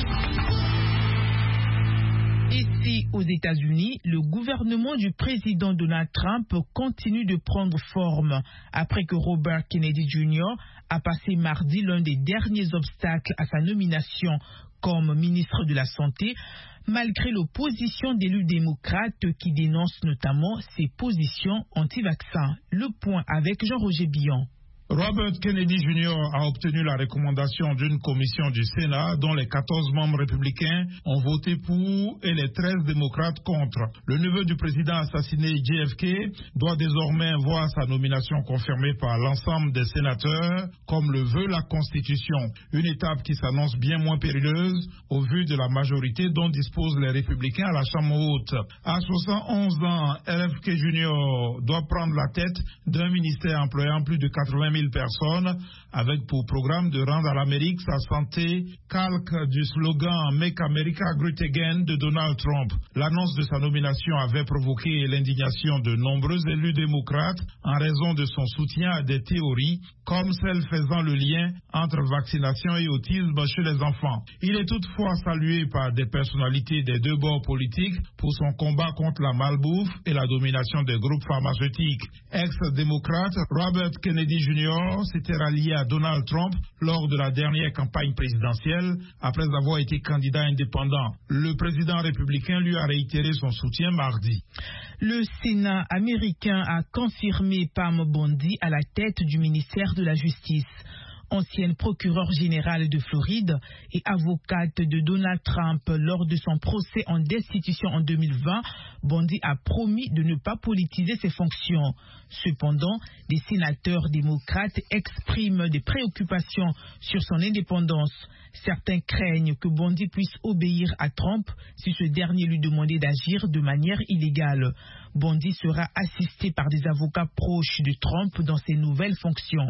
Ici, aux États-Unis, le gouvernement du président Donald Trump continue de prendre forme après que Robert Kennedy Jr. a passé mardi l'un des derniers obstacles à sa nomination comme ministre de la Santé, malgré l'opposition d'élus démocrates qui dénoncent notamment ses positions anti-vaccins. Le point avec Jean-Roger Billon. Robert Kennedy Jr. a obtenu la recommandation d'une commission du Sénat dont les 14 membres républicains ont voté pour et les 13 démocrates contre. Le neveu du président assassiné JFK doit désormais voir sa nomination confirmée par l'ensemble des sénateurs, comme le veut la Constitution. Une étape qui s'annonce bien moins périlleuse au vu de la majorité dont disposent les républicains à la Chambre haute. À 71 ans, RFK Jr. doit prendre la tête d'un ministère employant plus de 80 000 personnes, avec pour programme de rendre à l'Amérique sa santé, calque du slogan Make America Great Again de Donald Trump. L'annonce de sa nomination avait provoqué l'indignation de nombreux élus démocrates en raison de son soutien à des théories comme celle faisant le lien entre vaccination et autisme chez les enfants. Il est toutefois salué par des personnalités des deux bords politiques pour son combat contre la malbouffe et la domination des groupes pharmaceutiques. Ex-démocrate, Robert Kennedy Jr. s'était rallié à Donald Trump lors de la dernière campagne présidentielle après avoir été candidat indépendant. Le président républicain lui a réitéré son soutien mardi. Le Sénat américain a confirmé Pam Bondi à la tête du ministère de la Justice. Ancienne procureure générale de Floride et avocate de Donald Trump lors de son procès en destitution en 2020, Bondi a promis de ne pas politiser ses fonctions. Cependant, des sénateurs démocrates expriment des préoccupations sur son indépendance. Certains craignent que Bondi puisse obéir à Trump si ce dernier lui demandait d'agir de manière illégale. Bondi sera assisté par des avocats proches de Trump dans ses nouvelles fonctions.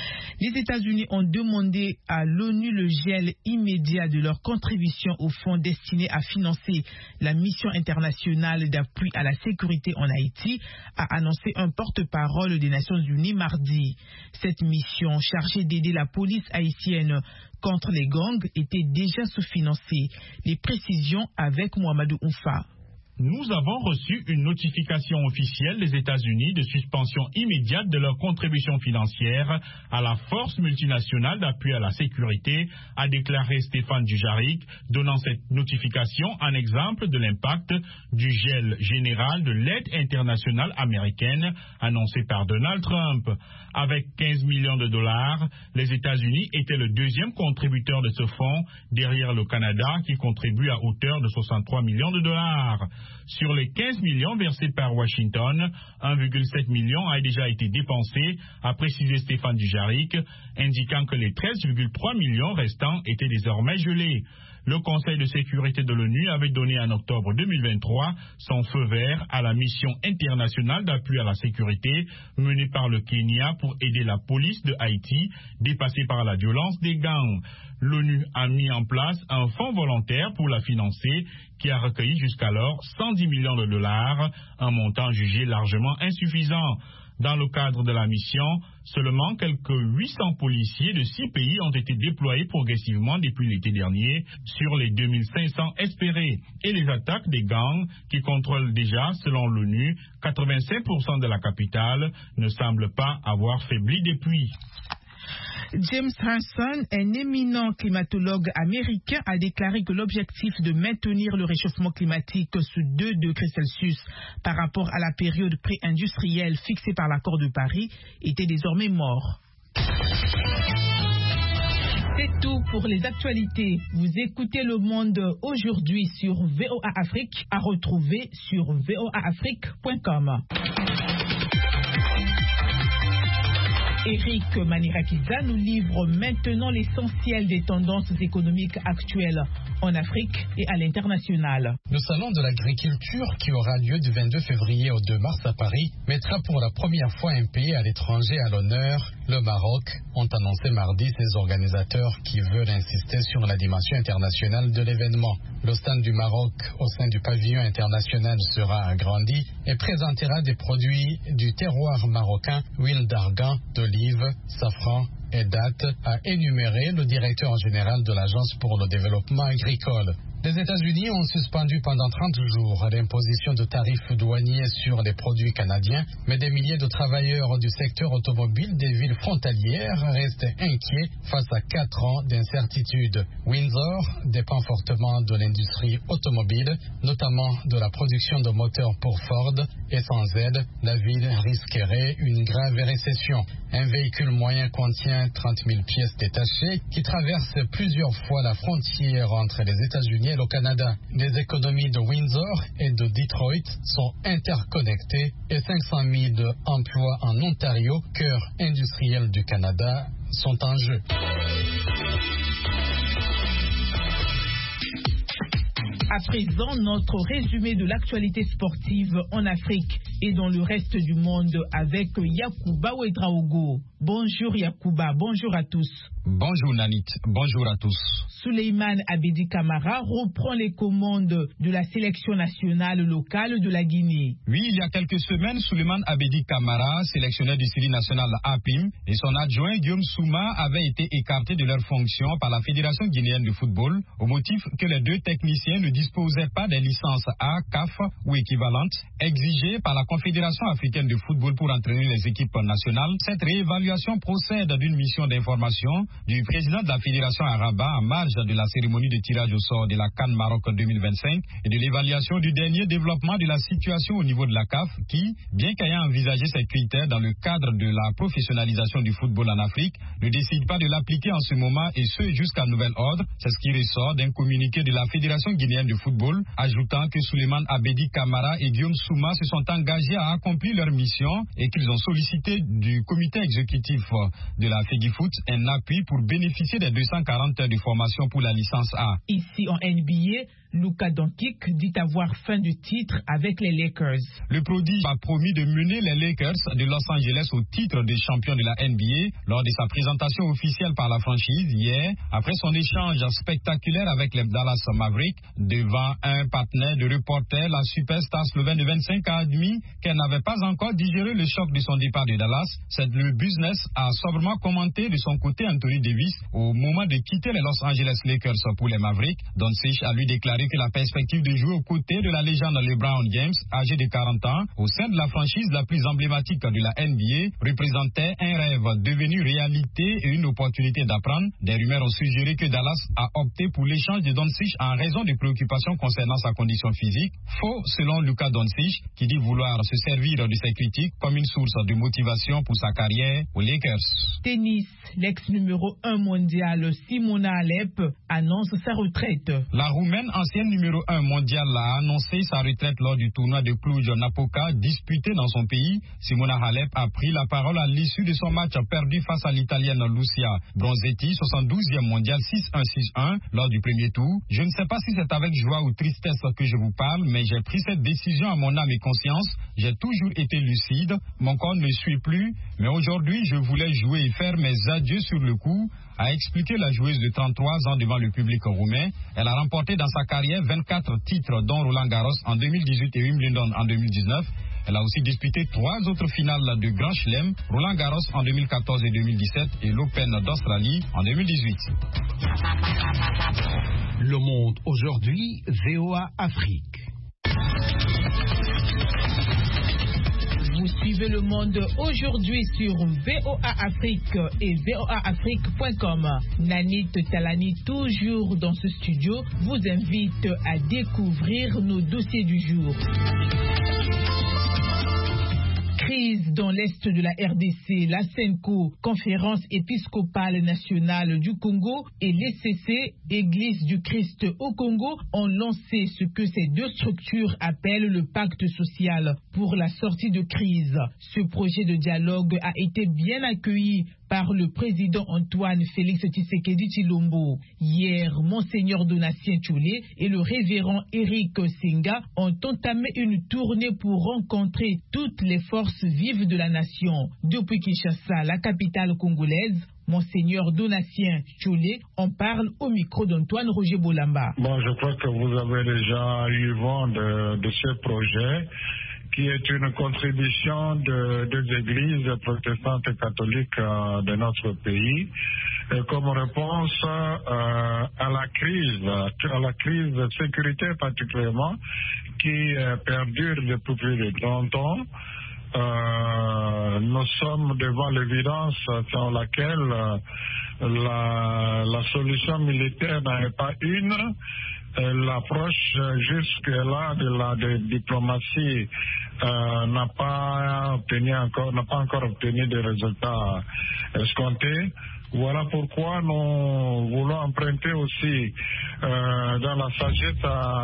Les États-Unis ont demandé à l'ONU le gel immédiat de leur contribution au fonds destiné à financer la mission internationale d'appui à la sécurité en Haïti, a annoncé un porte-parole des Nations Unies mardi. Cette mission chargée d'aider la police haïtienne contre les gangs était déjà sous-financée. Les précisions avec Mohamedou Oufa. Nous avons reçu une notification officielle des États-Unis de suspension immédiate de leur contribution financière à la force multinationale d'appui à la sécurité, a déclaré Stéphane Dujarric, donnant cette notification un exemple de l'impact du gel général de l'aide internationale américaine annoncé par Donald Trump. Avec 15 millions de dollars, les États-Unis étaient le deuxième contributeur de ce fonds, derrière le Canada qui contribue à hauteur de 63 millions de dollars. Sur les 15 millions versés par Washington, 1,7 million a déjà été dépensé, a précisé Stéphane Dujarric, indiquant que les 13,3 millions restants étaient désormais gelés. Le Conseil de sécurité de l'ONU avait donné en octobre 2023 son feu vert à la mission internationale d'appui à la sécurité menée par le Kenya pour aider la police de Haïti dépassée par la violence des gangs. L'ONU a mis en place un fonds volontaire pour la financer qui a recueilli jusqu'alors 110 millions de dollars, un montant jugé largement insuffisant. Dans le cadre de la mission, seulement quelques 800 policiers de 6 pays ont été déployés progressivement depuis l'été dernier sur les 2500 espérés. Et les attaques des gangs, qui contrôlent déjà, selon l'ONU, 85% de la capitale, ne semblent pas avoir faibli depuis. James Hansen, un éminent climatologue américain, a déclaré que l'objectif de maintenir le réchauffement climatique sous 2 degrés Celsius par rapport à la période pré-industrielle fixée par l'accord de Paris était désormais mort. C'est tout pour les actualités. Vous écoutez Le Monde aujourd'hui sur VOA Afrique, à retrouver sur voaafrique.com. Eric Manirakiza nous livre maintenant l'essentiel des tendances économiques actuelles en Afrique et à l'international. Le salon de l'agriculture qui aura lieu du 22 février au 2 mars à Paris mettra pour la première fois un pays à l'étranger à l'honneur, le Maroc, ont annoncé mardi ses organisateurs qui veulent insister sur la dimension internationale de l'événement. Le stand du Maroc au sein du pavillon international sera agrandi et présentera des produits du terroir marocain, huile d'argan, d'olive, safran et date, a énuméré le directeur général de l'Agence pour le développement agricole. Les États-Unis ont suspendu pendant 30 jours l'imposition de tarifs douaniers sur les produits canadiens, mais des milliers de travailleurs du secteur automobile des villes frontalières restent inquiets face à 4 ans d'incertitude. Windsor dépend fortement de l'industrie automobile, notamment de la production de moteurs pour Ford, et sans aide, la ville risquerait une grave récession. Un véhicule moyen contient 30 000 pièces détachées qui traversent plusieurs fois la frontière entre les États-Unis et le Canada. Les économies de Windsor et de Detroit sont interconnectées et 500 000 emplois en Ontario, cœur industriel du Canada, sont en jeu. À présent, notre résumé de l'actualité sportive en Afrique et dans le reste du monde avec Yacouba Ouedraogo. Bonjour Yacouba, bonjour à tous. Bonjour Nanit, bonjour à tous. Souleymane Abedi Camara reprend les commandes de la sélection nationale locale de la Guinée. Oui, il y a quelques semaines, Souleymane Abedi Camara, sélectionneur du Syrie national APIM, et son adjoint Guillaume Souma avaient été écartés de leurs fonctions par la Fédération guinéenne de football au motif que les 2 techniciens ne disposaient pas des licences A, CAF ou équivalentes exigées par la Confédération africaine de football pour entraîner les équipes nationales. Cette réévaluation procède d'une mission d'information du président de la Fédération à Rabat en marge de la cérémonie de tirage au sort de la CAN Maroc 2025 et de l'évaluation du dernier développement de la situation au niveau de la CAF qui, bien qu'ayant envisagé ces critères dans le cadre de la professionnalisation du football en Afrique, ne décide pas de l'appliquer en ce moment et ce jusqu'à nouvel ordre. C'est ce qui ressort d'un communiqué de la Fédération guinéenne de football, ajoutant que Souleymane Abedi Camara et Guillaume Souma se sont engagés à accomplir leur mission et qu'ils ont sollicité du comité exécutif de la FEGIFOOT un appui pour bénéficier des 240 heures de formation pour la licence A. Ici en NBA, Luka Doncic dit avoir fin du titre avec les Lakers. Le prodige a promis de mener les Lakers de Los Angeles au titre de champion de la NBA lors de sa présentation officielle par la franchise hier, après son échange spectaculaire avec les Dallas Mavericks. Devant un partenaire de reporter, la superstar slovène de 25 a admis qu'elle n'avait pas encore digéré le choc de son départ de Dallas. C'est le business a sobrement commenté de son côté Anthony Davis au moment de quitter les Los Angeles Lakers pour les Mavericks. Doncic a lui déclaré que la perspective de jouer aux côtés de la légende LeBron James, âgé de 40 ans, au sein de la franchise la plus emblématique de la NBA, représentait un rêve devenu réalité et une opportunité d'apprendre. Des rumeurs ont suggéré que Dallas a opté pour l'échange de Doncic en raison des préoccupations concernant sa condition physique. Faux selon Luka Doncic, qui dit vouloir se servir de ses critiques comme une source de motivation pour sa carrière. aux Lakers. Tennis, l'ex numéro 1 mondial Simona Halep annonce sa retraite. La Roumaine, ancienne numéro 1 mondiale, a annoncé sa retraite lors du tournoi de Cluj-Napoca disputé dans son pays. Simona Halep a pris la parole à l'issue de son match perdu face à l'Italienne Lucia Bronzetti, 72e mondiale 6-1-6-1 lors du premier tour. Je ne sais pas si c'est avec joie ou tristesse que je vous parle, mais j'ai pris cette décision à mon âme et conscience. J'ai toujours été lucide, mon corps ne suit plus, mais aujourd'hui je voulais jouer et faire mes adieux sur le coup, a expliqué la joueuse de 33 ans devant le public roumain. Elle a remporté dans sa carrière 24 titres, dont Roland Garros en 2018 et Wimbledon en 2019. Elle a aussi disputé 3 autres finales de Grand Chelem, Roland Garros en 2014 et 2017 et l'Open d'Australie en 2018. Le Monde aujourd'hui, VOA Afrique. Vous suivez Le Monde aujourd'hui sur VOA Afrique et voaafrique.com. Nanit Talani, toujours dans ce studio, vous invite à découvrir nos dossiers du jour. Crise dans l'est de la RDC, la CENCO, Conférence épiscopale nationale du Congo, et l'ECC, Église du Christ au Congo, ont lancé ce que ces deux structures appellent le pacte social pour la sortie de crise. Ce projet de dialogue a été bien accueilli par le président Antoine Félix Tshisekedi Tshilombo. Hier, Monseigneur Donatien Tchoulé et le révérend Eric Senga ont entamé une tournée pour rencontrer toutes les forces vives de la nation. Depuis Kinshasa, la capitale congolaise, Monseigneur Donatien Tchoulé en parle au micro d'Antoine Roger Bolamba. Bon, je crois que vous avez déjà eu vent de ce projet, qui est une contribution des églises protestantes et catholiques de notre pays, comme réponse à la crise sécuritaire particulièrement, qui perdure depuis plus de 30 ans. Nous sommes devant l'évidence sans laquelle la solution militaire n'en est pas une. L'approche jusque-là de la diplomatie n'a pas encore obtenu de résultats escomptés. Voilà pourquoi nous voulons emprunter aussi dans la sagesse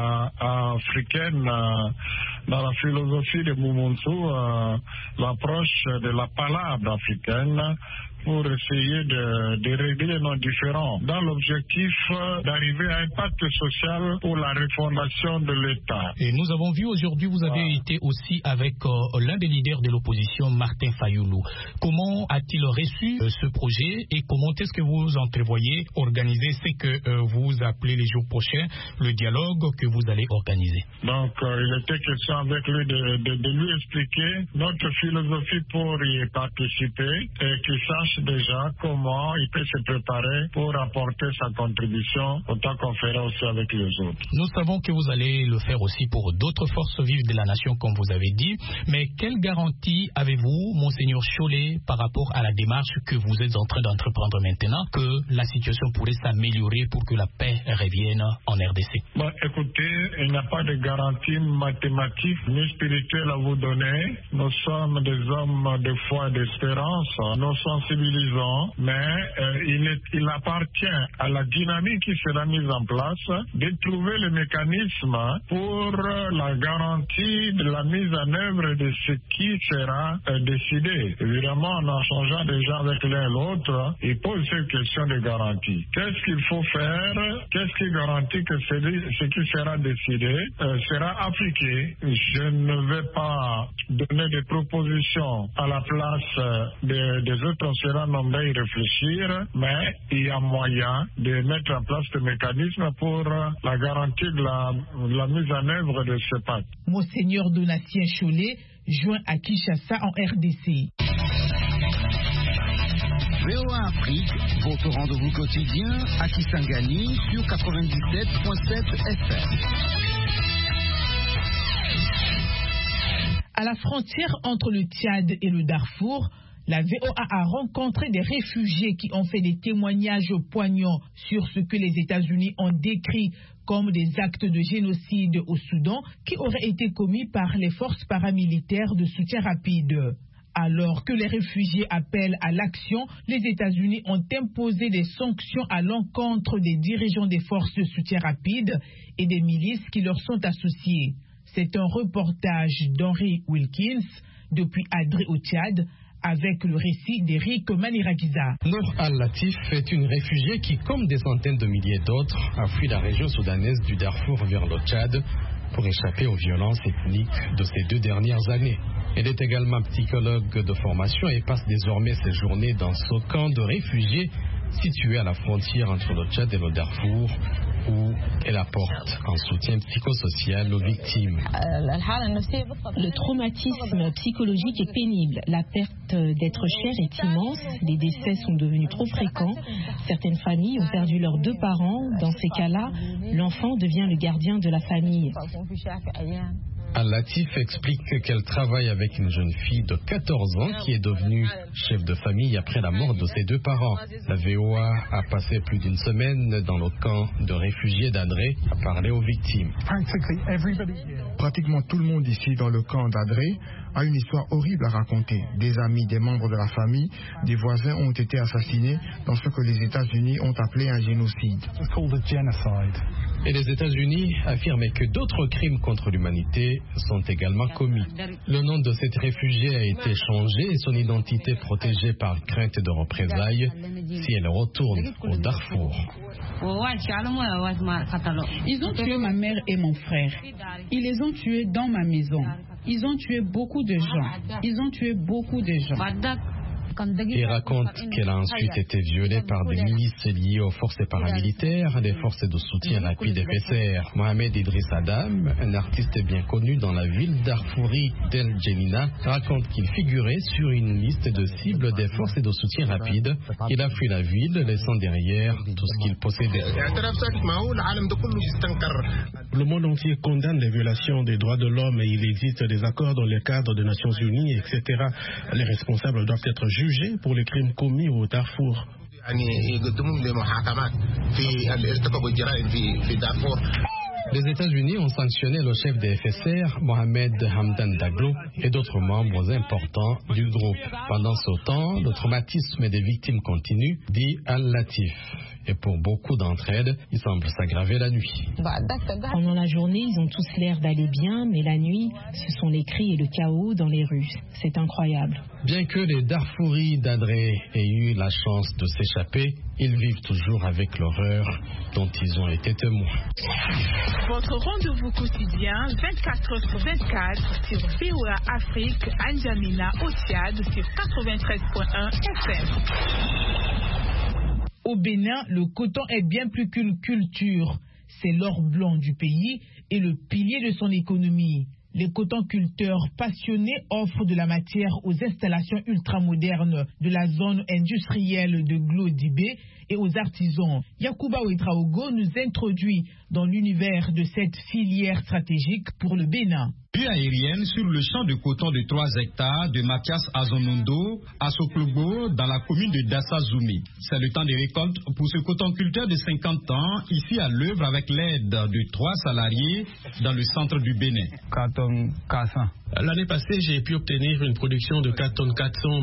africaine, dans la philosophie de Mobutu, l'approche de la palabre africaine, pour essayer de régler nos différends dans l'objectif d'arriver à un pacte social pour la refondation de l'État. Et nous avons vu aujourd'hui, vous avez été aussi avec l'un des leaders de l'opposition, Martin Fayoulou. Comment a-t-il reçu ce projet et comment est-ce que vous entrevoyez organiser ce que vous appelez les jours prochains, le dialogue que vous allez organiser? Donc, il était question avec lui de lui expliquer notre philosophie pour y participer et qu'il sache déjà comment il peut se préparer pour apporter sa contribution autant qu'on fera aussi avec les autres. Nous savons que vous allez le faire aussi pour d'autres forces vives de la nation, comme vous avez dit, mais quelle garantie avez-vous, Monseigneur Cholé, par rapport à la démarche que vous êtes en train d'entreprendre maintenant, que la situation pourrait s'améliorer pour que la paix revienne en RDC? Bon, écoutez, il n'y a pas de garantie mathématique ni spirituelle à vous donner. Nous sommes des hommes de foi et d'espérance. Nous sensibilisons, mais il appartient à la dynamique qui sera mise en place de trouver le mécanisme pour la garantie de la mise en œuvre de ce qui sera décidé. Évidemment, en changeant déjà avec l'un et l'autre, il pose cette question de garantie. Qu'est-ce qu'il faut faire? Qu'est-ce qui garantit que ce qui sera décidé sera appliqué? Je ne vais pas donner des propositions à la place des autres. On sera nombreux à y réfléchir, mais il y a moyen de mettre en place ce mécanisme pour la garantie de la mise en œuvre de ce pacte. Monseigneur Donatien Cholé, joint à Kinshasa en RDC. VOA Afrique, votre rendez-vous quotidien à Kisangani sur 97.7 FM. À la frontière entre le Tchad et le Darfour, la VOA a rencontré des réfugiés qui ont fait des témoignages poignants sur ce que les États-Unis ont décrit comme des actes de génocide au Soudan qui auraient été commis par les forces paramilitaires de soutien rapide. Alors que les réfugiés appellent à l'action, les États-Unis ont imposé des sanctions à l'encontre des dirigeants des forces de soutien rapide et des milices qui leur sont associées. C'est un reportage d'Henry Wilkins depuis Adré au Tchad, avec le récit d'Eric Maniragiza. Nour Al-Latif est une réfugiée qui, comme des centaines de milliers d'autres, a fui la région soudanaise du Darfour vers le Tchad pour échapper aux violences ethniques de ces 2 dernières années. Elle est également psychologue de formation et passe désormais ses journées dans ce camp de réfugiés situé à la frontière entre le Tchad et le Darfour, où elle apporte un soutien psychosocial aux victimes. Le traumatisme psychologique est pénible. La perte d'être cher est immense. Les décès sont devenus trop fréquents. Certaines familles ont perdu leurs 2 parents. Dans ces cas-là, l'enfant devient le gardien de la famille. Al-Latif explique qu'elle travaille avec une jeune fille de 14 ans qui est devenue chef de famille après la mort de ses 2 parents. La VOA a passé plus d'une semaine dans le camp de réfugiés d'Adré à parler aux victimes. Pratiquement tout le monde ici dans le camp d'Adré a une histoire horrible à raconter. Des amis, des membres de la famille, des voisins ont été assassinés dans ce que les États-Unis ont appelé un génocide. Et les États-Unis affirment que d'autres crimes contre l'humanité sont également commis. Le nom de cette réfugiée a été changé et son identité protégée par crainte de représailles si elle retourne au Darfour. Ils ont tué ma mère et mon frère. Ils les ont tués dans ma maison. Ils ont tué beaucoup de gens. Ils ont tué beaucoup de gens. Il raconte qu'elle a ensuite été violée par des milices liées aux forces paramilitaires, des forces de soutien rapide FSR. Mohamed Idriss Adam, un artiste bien connu dans la ville d'Arfouri d'El Djenina, raconte qu'il figurait sur une liste de cibles des forces de soutien rapide. Il a fui la ville, laissant derrière tout ce qu'il possédait. Le monde entier condamne les violations des droits de l'homme et il existe des accords dans le cadre des Nations Unies, etc. Les responsables doivent être jugés pour les crimes commis au Darfour. Les États-Unis ont sanctionné le chef des FSR, Mohamed Hamdan Daglo, et d'autres membres importants du groupe. Pendant ce temps, le traumatisme des victimes continue, dit Al-Latif. Et pour beaucoup d'entre elles, il semble s'aggraver la nuit. Pendant la journée, ils ont tous l'air d'aller bien, mais la nuit, ce sont les cris et le chaos dans les rues. C'est incroyable. Bien que les Darfouris d'Adré aient eu la chance de s'échapper, ils vivent toujours avec l'horreur dont ils ont été témoins. Votre rendez-vous quotidien 24h/24 sur VOA Afrique, N'Djamena au Tchad sur 93.1 FM. Au Bénin, le coton est bien plus qu'une culture. C'est l'or blanc du pays et le pilier de son économie. Les cotonculteurs passionnés offrent de la matière aux installations ultramodernes de la zone industrielle de Glodibé et aux artisans. Yacouba Ouetraogo nous introduit dans l'univers de cette filière stratégique pour le Bénin. Vue aérienne sur le champ de coton de 3 hectares de Mathias Azonondo à Soklobo dans la commune de Dassazoumi. C'est le temps de récolte pour ce cotonculteur de 50 ans, ici à l'œuvre avec l'aide de 3 salariés dans le centre du Bénin. L'année passée, j'ai pu obtenir une production de 4 tonnes 400.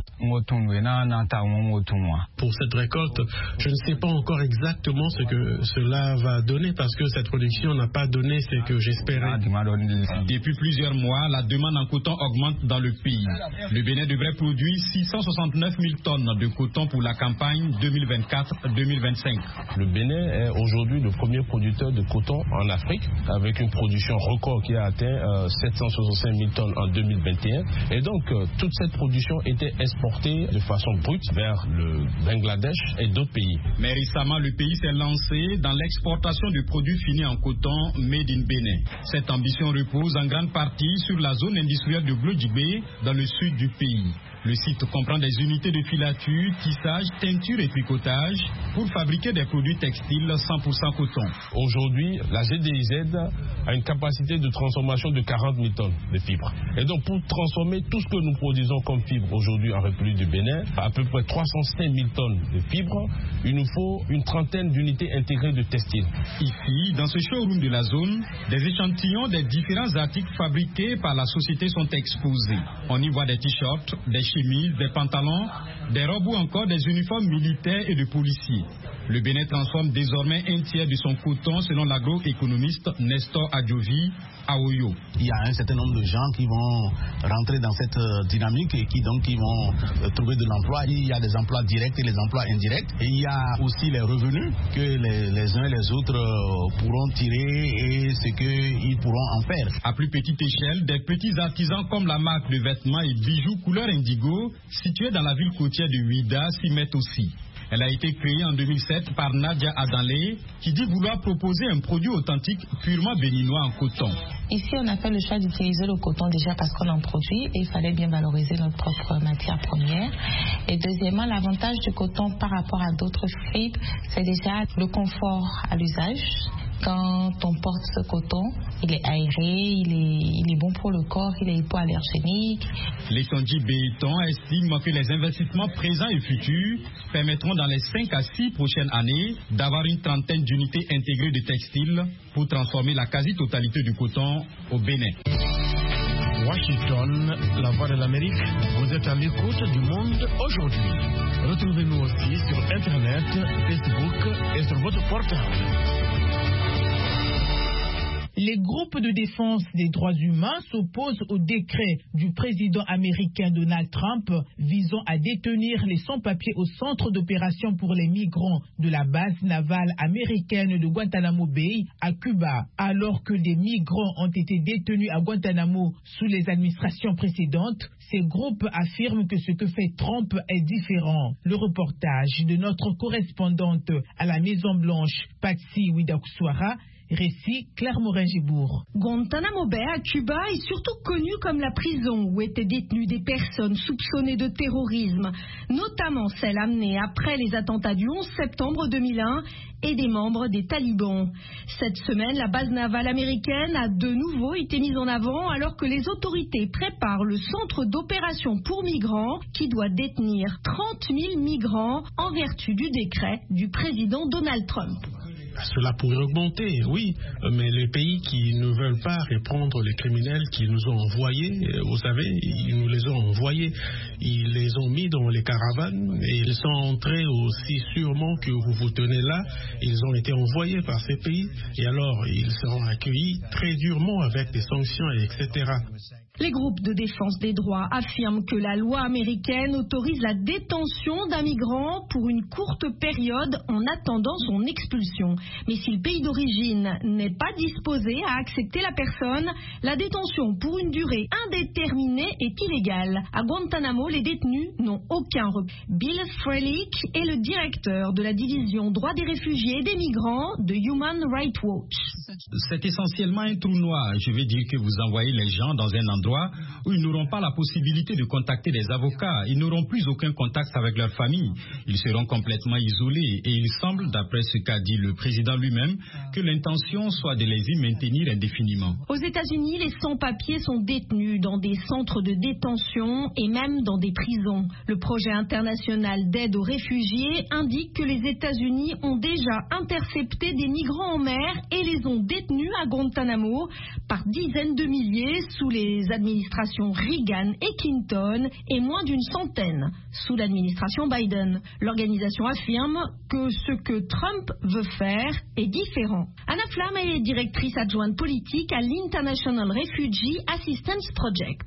Pour cette récolte, je ne sais pas encore exactement ce que cela va donner parce que cette production n'a pas donné ce que j'espérais. Depuis plusieurs mois, la demande en coton augmente dans le pays. Le Bénin devrait produire 669 000 tonnes de coton pour la campagne 2024-2025. Le Bénin est aujourd'hui le premier producteur de coton en Afrique avec une production record qui a atteint 765 000 tonnes en 2021. Et donc, toute cette production était exportée de façon brute vers le Bangladesh et d'autres pays. Mais récemment, le pays s'est lancé dans l'exportation de produits finis en coton made in Bénin. Cette ambition repose en grande partie sur la zone industrielle de Glodibé dans le sud du pays. Le site comprend des unités de filature, tissage, teinture et tricotage pour fabriquer des produits textiles 100% coton. Aujourd'hui, la GDIZ a une capacité de transformation de 40 000 tonnes de fibres. Et donc, pour transformer tout ce que nous produisons comme fibres aujourd'hui en République du Bénin, à peu près 305 000 tonnes de fibres, il nous faut une trentaine d'unités intégrées de textiles. Ici, dans ce showroom de la zone, des échantillons des différents articles fabriqués par la société sont exposés. On y voit des t-shirts, des chemises, des pantalons, des robes ou encore des uniformes militaires et de policiers. Le Bénin transforme désormais un tiers de son coton selon l'agroéconomiste Nestor Adjovi à Oyo. Il y a un certain nombre de gens qui vont rentrer dans cette dynamique et qui vont trouver de l'emploi. Il y a des emplois directs et les emplois indirects. Et il y a aussi les revenus que les uns et les autres pourront tirer et ce qu'ils pourront en faire. À plus petite échelle, des petits artisans comme la marque de vêtements et bijoux couleur indigo située dans la ville côtière de Ouida s'y mettent aussi. Elle a été créée en 2007 par Nadia Adanlé, qui dit vouloir proposer un produit authentique purement béninois en coton. Ici, on a fait le choix d'utiliser le coton déjà parce qu'on en produit et il fallait bien valoriser notre propre matière première. Et deuxièmement, l'avantage du coton par rapport à d'autres fibres, c'est déjà le confort à l'usage. Quand on porte ce coton, il est aéré, il est bon pour le corps, il est hypoallergénique. Les Tonji Béton estiment que les investissements présents et futurs permettront dans les 5 à 6 prochaines années d'avoir une trentaine d'unités intégrées de textiles pour transformer la quasi-totalité du coton au Bénin. Washington, la voix de l'Amérique, vous êtes à l'écoute du monde aujourd'hui. Retrouvez-nous aussi sur Internet, Facebook et sur votre portable. Les groupes de défense des droits humains s'opposent au décret du président américain Donald Trump visant à détenir les sans-papiers au centre d'opération pour les migrants de la base navale américaine de Guantanamo Bay à Cuba, alors que des migrants ont été détenus à Guantanamo sous les administrations précédentes. Ces groupes affirment que ce que fait Trump est différent. Le reportage de notre correspondante à la Maison-Blanche, Patsy Widakuswara, récit Claire Morin-Gibourg. Guantanamo Bay à Cuba est surtout connu comme la prison où étaient détenues des personnes soupçonnées de terrorisme, notamment celles amenées après les attentats du 11 septembre 2001 et des membres des talibans. Cette semaine, la base navale américaine a de nouveau été mise en avant alors que les autorités préparent le centre d'opération pour migrants qui doit détenir 30 000 migrants en vertu du décret du président Donald Trump. Cela pourrait augmenter, oui, mais les pays qui ne veulent pas reprendre les criminels qui nous ont envoyés, vous savez, ils nous les ont envoyés, ils les ont mis dans les caravanes et ils sont entrés aussi sûrement que vous vous tenez là, ils ont été envoyés par ces pays et alors ils seront accueillis très durement avec des sanctions, etc. Les groupes de défense des droits affirment que la loi américaine autorise la détention d'un migrant pour une courte période en attendant son expulsion. Mais si le pays d'origine n'est pas disposé à accepter la personne, la détention pour une durée indéterminée est illégale. À Guantanamo, les détenus n'ont aucun repos. Bill Frelick est le directeur de la division droits des réfugiés et des migrants de Human Rights Watch. C'est essentiellement un trou noir. Je veux dire que vous envoyez les gens dans un endroit où ils n'auront pas la possibilité de contacter des avocats. Ils n'auront plus aucun contact avec leur famille. Ils seront complètement isolés. Et il semble, d'après ce qu'a dit le président lui-même, que l'intention soit de les y maintenir indéfiniment. Aux États-Unis, les sans-papiers sont détenus dans des centres de détention et même dans des prisons. Le projet international d'aide aux réfugiés indique que les États-Unis ont déjà intercepté des migrants en mer et les ont détenus à Guantanamo par dizaines de milliers sous les administrations Reagan et Clinton et moins d'une centaine sous l'administration Biden. L'organisation affirme que ce que Trump veut faire est différent. Anna Flamme est directrice adjointe politique à l'International Refugee Assistance Project.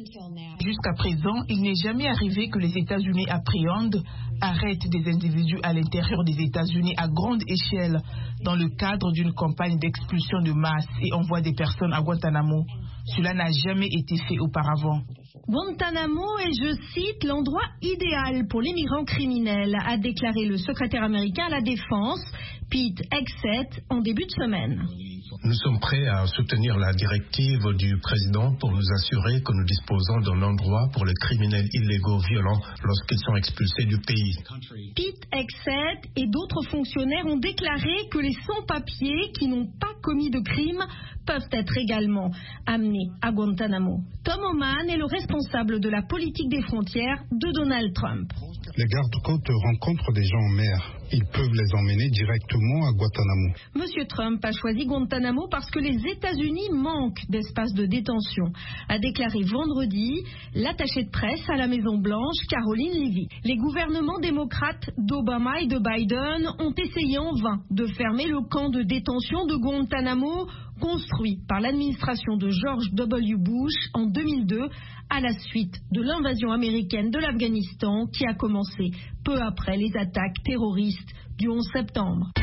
Jusqu'à présent, il n'est jamais arrivé que les États-Unis appréhendent, arrêtent des individus à l'intérieur des États-Unis à grande échelle dans le cadre d'une campagne d'expulsion de masse et envoient des personnes à Guantanamo. Cela n'a jamais été fait auparavant. Guantanamo est, je cite, l'endroit idéal pour les migrants criminels, a déclaré le secrétaire américain à la Défense, Pete Hegseth, en début de semaine. Nous sommes prêts à soutenir la directive du président pour nous assurer que nous disposons d'un endroit pour les criminels illégaux violents lorsqu'ils sont expulsés du pays. Pete Hegseth et d'autres fonctionnaires ont déclaré que les sans-papiers qui n'ont pas commis de crime peuvent être également amenés à Guantanamo. Tom Oman est le responsable de la politique des frontières de Donald Trump. Les gardes-côtes rencontrent des gens en mer. ils peuvent les emmener directement à Guantanamo. Monsieur Trump a choisi Guantanamo parce que les États-Unis manquent d'espace de détention, a déclaré vendredi l'attachée de presse à la Maison-Blanche, Caroline Levy. Les gouvernements démocrates d'Obama et de Biden ont essayé en vain de fermer le camp de détention de Guantanamo, construit par l'administration de George W. Bush en 2002 à la suite de l'invasion américaine de l'Afghanistan qui a commencé peu après les attaques terroristes du 11 septembre.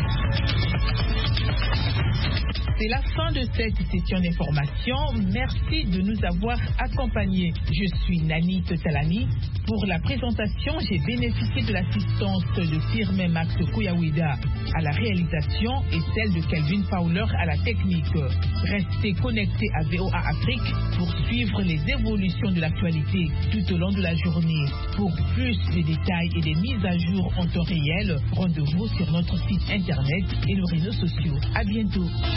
C'est la fin de cette session d'information. Merci de nous avoir accompagnés. Je suis Nani Totalani. Pour la présentation, j'ai bénéficié de l'assistance de Firmin Max Kouyawida à la réalisation et celle de Kelvin Fowler à la technique. Restez connectés à VOA Afrique pour suivre les évolutions de l'actualité tout au long de la journée. Pour plus de détails et des mises à jour en temps réel, rendez-vous sur notre site internet et nos réseaux sociaux. À bientôt.